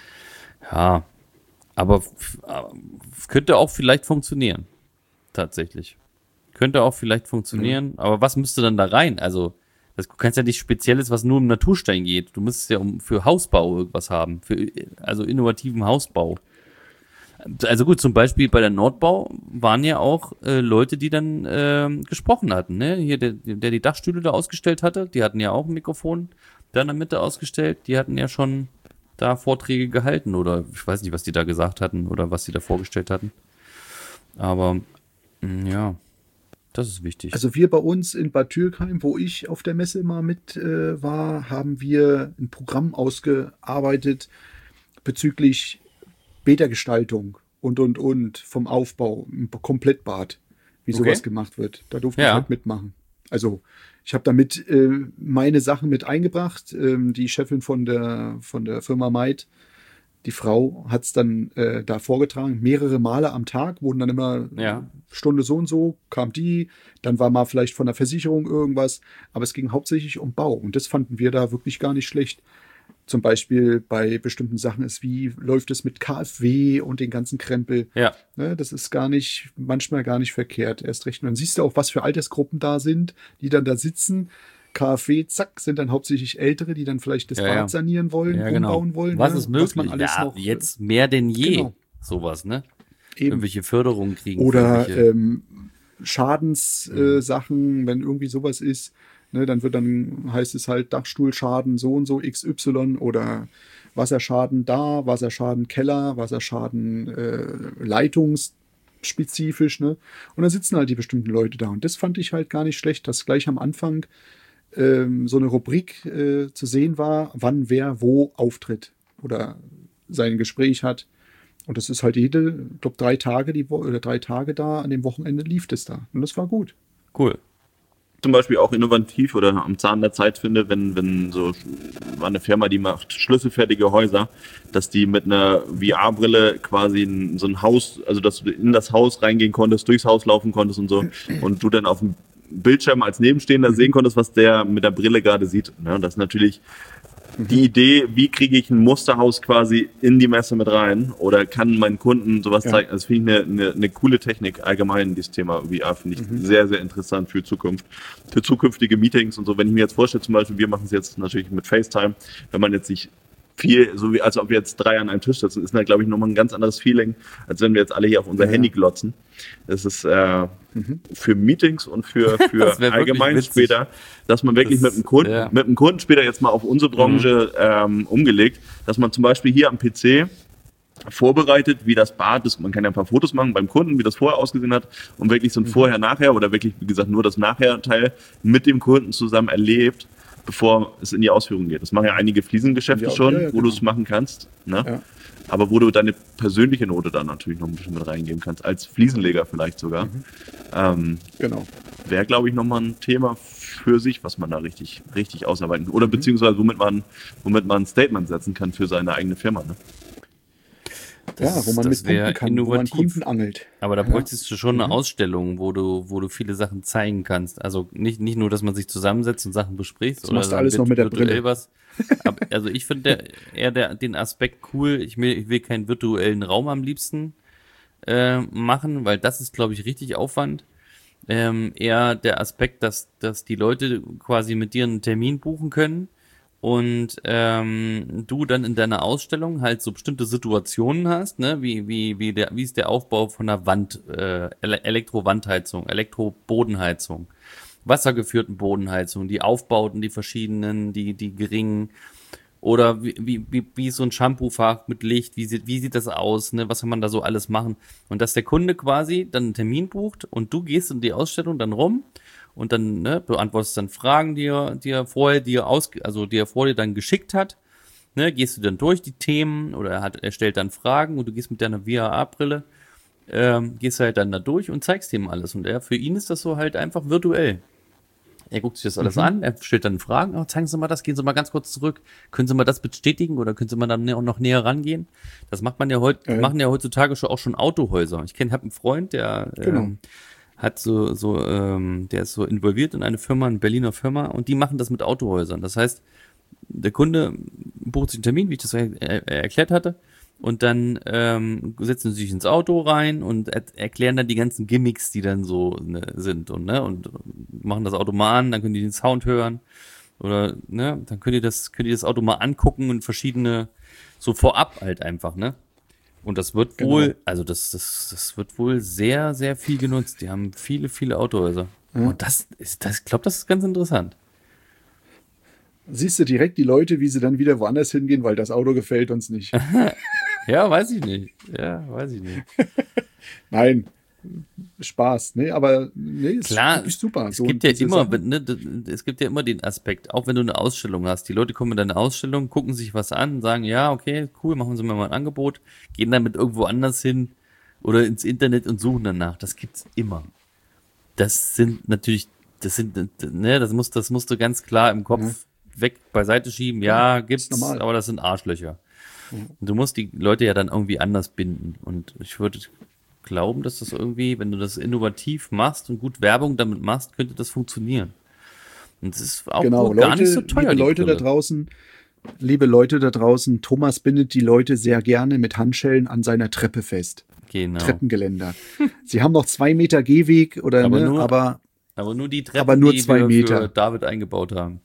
Speaker 4: Ja, aber f- äh, könnte auch vielleicht funktionieren. Tatsächlich. Könnte auch vielleicht funktionieren. Aber was müsste dann da rein? Also, das, du kannst ja nicht Spezielles, was nur um Naturstein geht. Du müsstest ja um, für Hausbau irgendwas haben. Für, also innovativen Hausbau. Also gut, zum Beispiel bei der Nordbau waren ja auch äh, Leute, die dann ähm, gesprochen hatten. Ne? Hier, der, der die Dachstühle da ausgestellt hatte, die hatten ja auch ein Mikrofon da in der Mitte ausgestellt. Die hatten ja schon da Vorträge gehalten oder ich weiß nicht, was die da gesagt hatten oder was sie da vorgestellt hatten. Aber mh, ja, das ist wichtig.
Speaker 2: Also wir bei uns in Bad Dürkheim, wo ich auf der Messe mal mit äh, war, haben wir ein Programm ausgearbeitet bezüglich Bädergestaltung und, und, und vom Aufbau, im Komplettbad, wie
Speaker 4: Okay.
Speaker 2: sowas gemacht wird. Da durfte
Speaker 4: Ja.
Speaker 2: ich halt mitmachen. Also ich habe damit äh, meine Sachen mit eingebracht. Ähm, die Chefin von der, von der Firma Maid, die Frau, hat es dann äh, da vorgetragen. Mehrere Male am Tag wurden dann immer
Speaker 4: Ja.
Speaker 2: Stunde so und so, kam die, dann war mal vielleicht von der Versicherung irgendwas, aber es ging hauptsächlich um Bau und das fanden wir da wirklich gar nicht schlecht. Zum Beispiel bei bestimmten Sachen ist, wie läuft es mit K f W und den ganzen Krempel.
Speaker 4: Ja,
Speaker 2: Ne, das ist gar nicht, manchmal gar nicht verkehrt, erst recht. Und dann siehst du auch, was für Altersgruppen da sind, die dann da sitzen. K f W, zack, sind dann hauptsächlich Ältere, die dann vielleicht das
Speaker 4: Ja,
Speaker 2: Bad
Speaker 4: ja.
Speaker 2: sanieren wollen,
Speaker 4: ja genau.
Speaker 2: umbauen wollen.
Speaker 4: Was
Speaker 2: ne,
Speaker 4: ist möglich?
Speaker 2: Was man alles
Speaker 4: ja,
Speaker 2: noch,
Speaker 4: jetzt mehr denn je.
Speaker 2: Genau.
Speaker 4: Sowas, ne?
Speaker 2: eben.
Speaker 4: Irgendwelche Förderungen kriegen. für
Speaker 2: Oder
Speaker 4: irgendwelche-
Speaker 2: ähm, Schadenssachen, äh, Sachen, wenn irgendwie sowas ist, ne, dann wird dann, heißt es halt Dachstuhlschaden so und so X Y oder Wasserschaden da, Wasserschaden Keller, Wasserschaden äh, leitungsspezifisch, ne? Und dann sitzen halt die bestimmten Leute da. Und das fand ich halt gar nicht schlecht, dass gleich am Anfang ähm, so eine Rubrik äh, zu sehen war, wann wer wo auftritt oder sein Gespräch hat. Und das ist halt jede, ich glaube, drei Tage die Wo oder drei Tage da, an dem Wochenende lief das da. Und das war gut.
Speaker 4: Cool.
Speaker 3: Zum Beispiel auch innovativ oder am Zahn der Zeit finde, wenn, wenn so war eine Firma, die macht schlüsselfertige Häuser, dass die mit einer V R-Brille quasi in so ein Haus, also dass du in das Haus reingehen konntest, durchs Haus laufen konntest und so und du dann auf dem Bildschirm als Nebenstehender sehen konntest, was der mit der Brille gerade sieht. Ja, das ist natürlich die Idee, wie kriege ich ein Musterhaus quasi in die Messe mit rein oder kann meinen Kunden sowas
Speaker 2: Ja.
Speaker 3: zeigen. Das finde ich eine, eine, eine coole Technik allgemein, dieses Thema V R finde ich sehr, sehr interessant für Zukunft, für zukünftige Meetings und so. Wenn ich mir jetzt vorstelle, zum Beispiel, wir machen es jetzt natürlich mit FaceTime, wenn man jetzt nicht viel, so wie als ob wir jetzt drei an einem Tisch sitzen, ist da, glaube ich, nochmal ein ganz anderes Feeling, als wenn wir jetzt alle hier auf unser
Speaker 2: Ja.
Speaker 3: Handy glotzen. Das ist äh, für Meetings und für, für
Speaker 4: Das wär wirklich
Speaker 3: allgemein
Speaker 4: witzig.
Speaker 3: später, dass man wirklich
Speaker 4: Das-
Speaker 3: mit dem Kunden,
Speaker 4: ja.
Speaker 3: mit dem Kunden später jetzt mal auf unsere Branche ähm, umgelegt, dass man zum Beispiel hier am P C vorbereitet, wie das Bad ist. Man kann ja ein paar Fotos machen beim Kunden, wie das vorher ausgesehen hat und wirklich so ein Vorher-Nachher oder wirklich, wie gesagt, nur das Nachher-Teil mit dem Kunden zusammen erlebt, bevor es in die Ausführung geht. Das machen ja einige Fliesengeschäfte
Speaker 2: Ja,
Speaker 3: schon,
Speaker 2: ja, ja,
Speaker 3: wo
Speaker 2: genau.
Speaker 3: du es machen kannst, ne?
Speaker 2: Ja.
Speaker 3: Aber wo du deine persönliche Note dann natürlich noch ein bisschen mit reingeben kannst, als Fliesenleger vielleicht sogar. Ähm,
Speaker 2: Genau.
Speaker 3: wäre, glaube ich, nochmal ein Thema für sich, was man da richtig, richtig ausarbeiten kann. Oder beziehungsweise womit man, womit man ein Statement setzen kann für seine eigene Firma. Ne?
Speaker 2: Ja, wo man
Speaker 4: das
Speaker 2: mit
Speaker 4: wär
Speaker 2: Kunden kann, wo man
Speaker 4: innovativ.
Speaker 2: Kunden angelt.
Speaker 4: Aber da
Speaker 2: Ja.
Speaker 4: bräuchtest du schon eine Ausstellung, wo du, wo du viele Sachen zeigen kannst. Also nicht, nicht nur, dass man sich zusammensetzt und Sachen bespricht.
Speaker 2: Das machst du alles
Speaker 4: dann
Speaker 2: noch mit der
Speaker 4: virtuell
Speaker 2: Brille.
Speaker 4: Was. Aber, also ich finde eher der, den Aspekt cool. Ich will, ich will keinen virtuellen Raum am liebsten äh, machen, weil das ist, glaube ich, richtig Aufwand. Ähm, eher der Aspekt, dass, dass die Leute quasi mit dir einen Termin buchen können und ähm, du dann in deiner Ausstellung halt so bestimmte Situationen hast, ne, wie wie wie der wie ist der Aufbau von einer Wand, äh, Ele- Elektro-Wandheizung, Elektro-Bodenheizung, wassergeführten Bodenheizung, die Aufbauten, die verschiedenen, die die geringen. Oder wie, wie, wie, wie ist so ein Shampoo-Fach mit Licht, wie sieht, wie sieht das aus, ne? Was kann man da so alles machen? Und dass der Kunde quasi dann einen Termin bucht und du gehst in die Ausstellung dann rum und dann, ne, beantwortest dann Fragen, die er, die er vorher dir aus, also die er vor dir dann geschickt hat, ne, gehst du dann durch die Themen oder er hat, er stellt dann Fragen und du gehst mit deiner V R A-Brille, ähm, gehst halt dann da durch und zeigst ihm alles und er, für ihn ist das so halt einfach virtuell. Er guckt sich das alles mhm. an, er stellt dann Fragen, oh, zeigen Sie mal das, gehen Sie mal ganz kurz zurück, können Sie mal das bestätigen oder können Sie mal dann auch noch näher rangehen? Das macht man ja heute, äh. machen ja heutzutage schon auch schon Autohäuser. Ich kenne, habe einen Freund, der genau. ähm, hat so, so, ähm, der ist so involviert in eine Firma, eine Berliner Firma und die machen das mit Autohäusern. Das heißt, der Kunde bucht sich einen Termin, wie ich das er, er erklärt hatte. Und dann ähm, setzen sie sich ins Auto rein und er erklären dann die ganzen Gimmicks, die dann so ne, sind und ne und machen das Auto mal an, dann können die den Sound hören oder ne, dann könnt ihr das könnt ihr das Auto mal angucken und verschiedene so vorab halt einfach, ne? Und das wird genau. wohl, also das das das wird wohl sehr sehr viel genutzt. Die haben viele viele Autohäuser. Ja. Und das ist das ich glaube, das ist ganz interessant.
Speaker 2: Siehst du direkt die Leute, wie sie dann wieder woanders hingehen, weil das Auto gefällt uns nicht.
Speaker 4: Ja, weiß ich nicht. Ja, weiß ich nicht.
Speaker 2: Nein, Spaß, ne? Aber nee, ist
Speaker 4: klar,
Speaker 2: wirklich super.
Speaker 4: Es
Speaker 2: so
Speaker 4: gibt ja immer, ne, es gibt ja immer den Aspekt, auch wenn du eine Ausstellung hast. Die Leute kommen in deine Ausstellung, gucken sich was an, sagen, ja, okay, cool, machen Sie mir mal ein Angebot, gehen damit irgendwo anders hin oder ins Internet und suchen danach. Das gibt's immer. Das sind natürlich, das sind, ne, das musst, das musst du ganz klar im Kopf ja. weg beiseite schieben. Ja, ja gibt's, aber das sind Arschlöcher. Ja. Du musst die Leute ja dann irgendwie anders binden. Und ich würde glauben, dass das irgendwie, wenn du das innovativ machst und gut Werbung damit machst, könnte das funktionieren. Und es ist auch
Speaker 2: genau,
Speaker 4: gar
Speaker 2: Leute,
Speaker 4: nicht so teuer.
Speaker 2: Liebe Leute da draußen, liebe Leute da draußen, Thomas bindet die Leute sehr gerne mit Handschellen an seiner Treppe fest.
Speaker 4: Genau.
Speaker 2: Treppengeländer. Sie haben noch zwei Meter Gehweg oder
Speaker 4: aber
Speaker 2: ne,
Speaker 4: nur,
Speaker 2: aber
Speaker 4: aber nur die Treppen,
Speaker 2: aber nur
Speaker 4: die
Speaker 2: zwei
Speaker 4: wir
Speaker 2: Meter.
Speaker 4: für David eingebaut haben.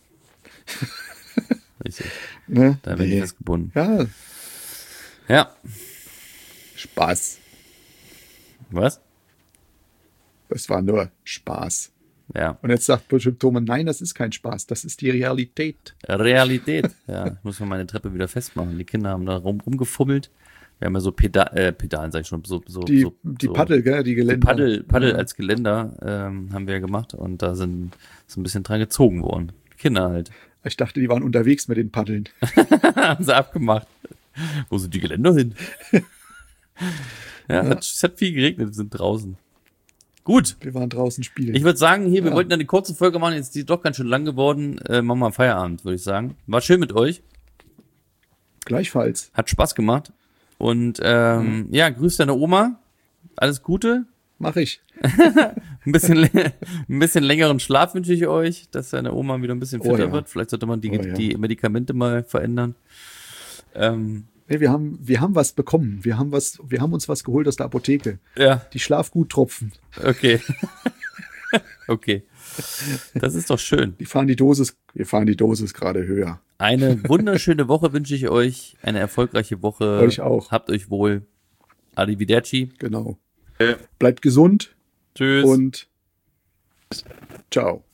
Speaker 4: Richtig.
Speaker 2: Ne?
Speaker 4: Da bin
Speaker 2: nee.
Speaker 4: ich festgebunden.
Speaker 2: Ja.
Speaker 4: Ja.
Speaker 2: Spaß.
Speaker 4: Was?
Speaker 2: Das war nur Spaß.
Speaker 4: Ja.
Speaker 2: Und jetzt sagt bestimmt Thomas, nein, das ist kein Spaß, das ist die Realität.
Speaker 4: Realität. Ja, ich muss mal meine Treppe wieder festmachen. Die Kinder haben da rum, rumgefummelt. Wir haben ja so Peda äh, Pedalen, sag ich schon, so, so,
Speaker 2: die,
Speaker 4: so,
Speaker 2: die
Speaker 4: so,
Speaker 2: Paddel, gell, die Geländer.
Speaker 4: Die Paddel, Paddel
Speaker 2: ja.
Speaker 4: als Geländer ähm, haben wir gemacht und da sind so ein bisschen dran gezogen worden. Die Kinder halt.
Speaker 2: Ich dachte, die waren unterwegs mit den Paddeln.
Speaker 4: Haben sie abgemacht. Wo sind die Geländer hin? ja, ja. Es, hat, es hat viel geregnet, wir sind draußen. Gut.
Speaker 2: Wir waren draußen spielen.
Speaker 4: Ich würde sagen, hier, wir
Speaker 2: ja.
Speaker 4: wollten eine kurze Folge machen, jetzt ist die doch ganz schön lang geworden. Äh, machen wir Feierabend, würde ich sagen. War schön mit euch.
Speaker 2: Gleichfalls.
Speaker 4: Hat Spaß gemacht. Und ähm, ja. ja, grüß deine Oma. Alles Gute.
Speaker 2: Mach ich.
Speaker 4: ein, bisschen, ein bisschen längeren Schlaf wünsche ich euch, dass deine Oma wieder ein bisschen fitter
Speaker 2: oh, ja.
Speaker 4: wird. Vielleicht sollte man die,
Speaker 2: oh, ja.
Speaker 4: die Medikamente mal verändern. Ähm,
Speaker 2: nee, wir haben, wir haben was bekommen. Wir haben was, wir haben uns was geholt aus der Apotheke.
Speaker 4: Ja.
Speaker 2: Die Schlafguttropfen.
Speaker 4: Okay. okay. Das ist doch schön.
Speaker 2: Die fahren die Dosis, wir fahren die Dosis gerade höher.
Speaker 4: Eine wunderschöne Woche wünsche ich euch. Eine erfolgreiche Woche.
Speaker 2: Euch auch.
Speaker 4: Habt euch wohl. Arrivederci.
Speaker 2: Genau. Bleibt gesund.
Speaker 4: Tschüss.
Speaker 2: Und ciao.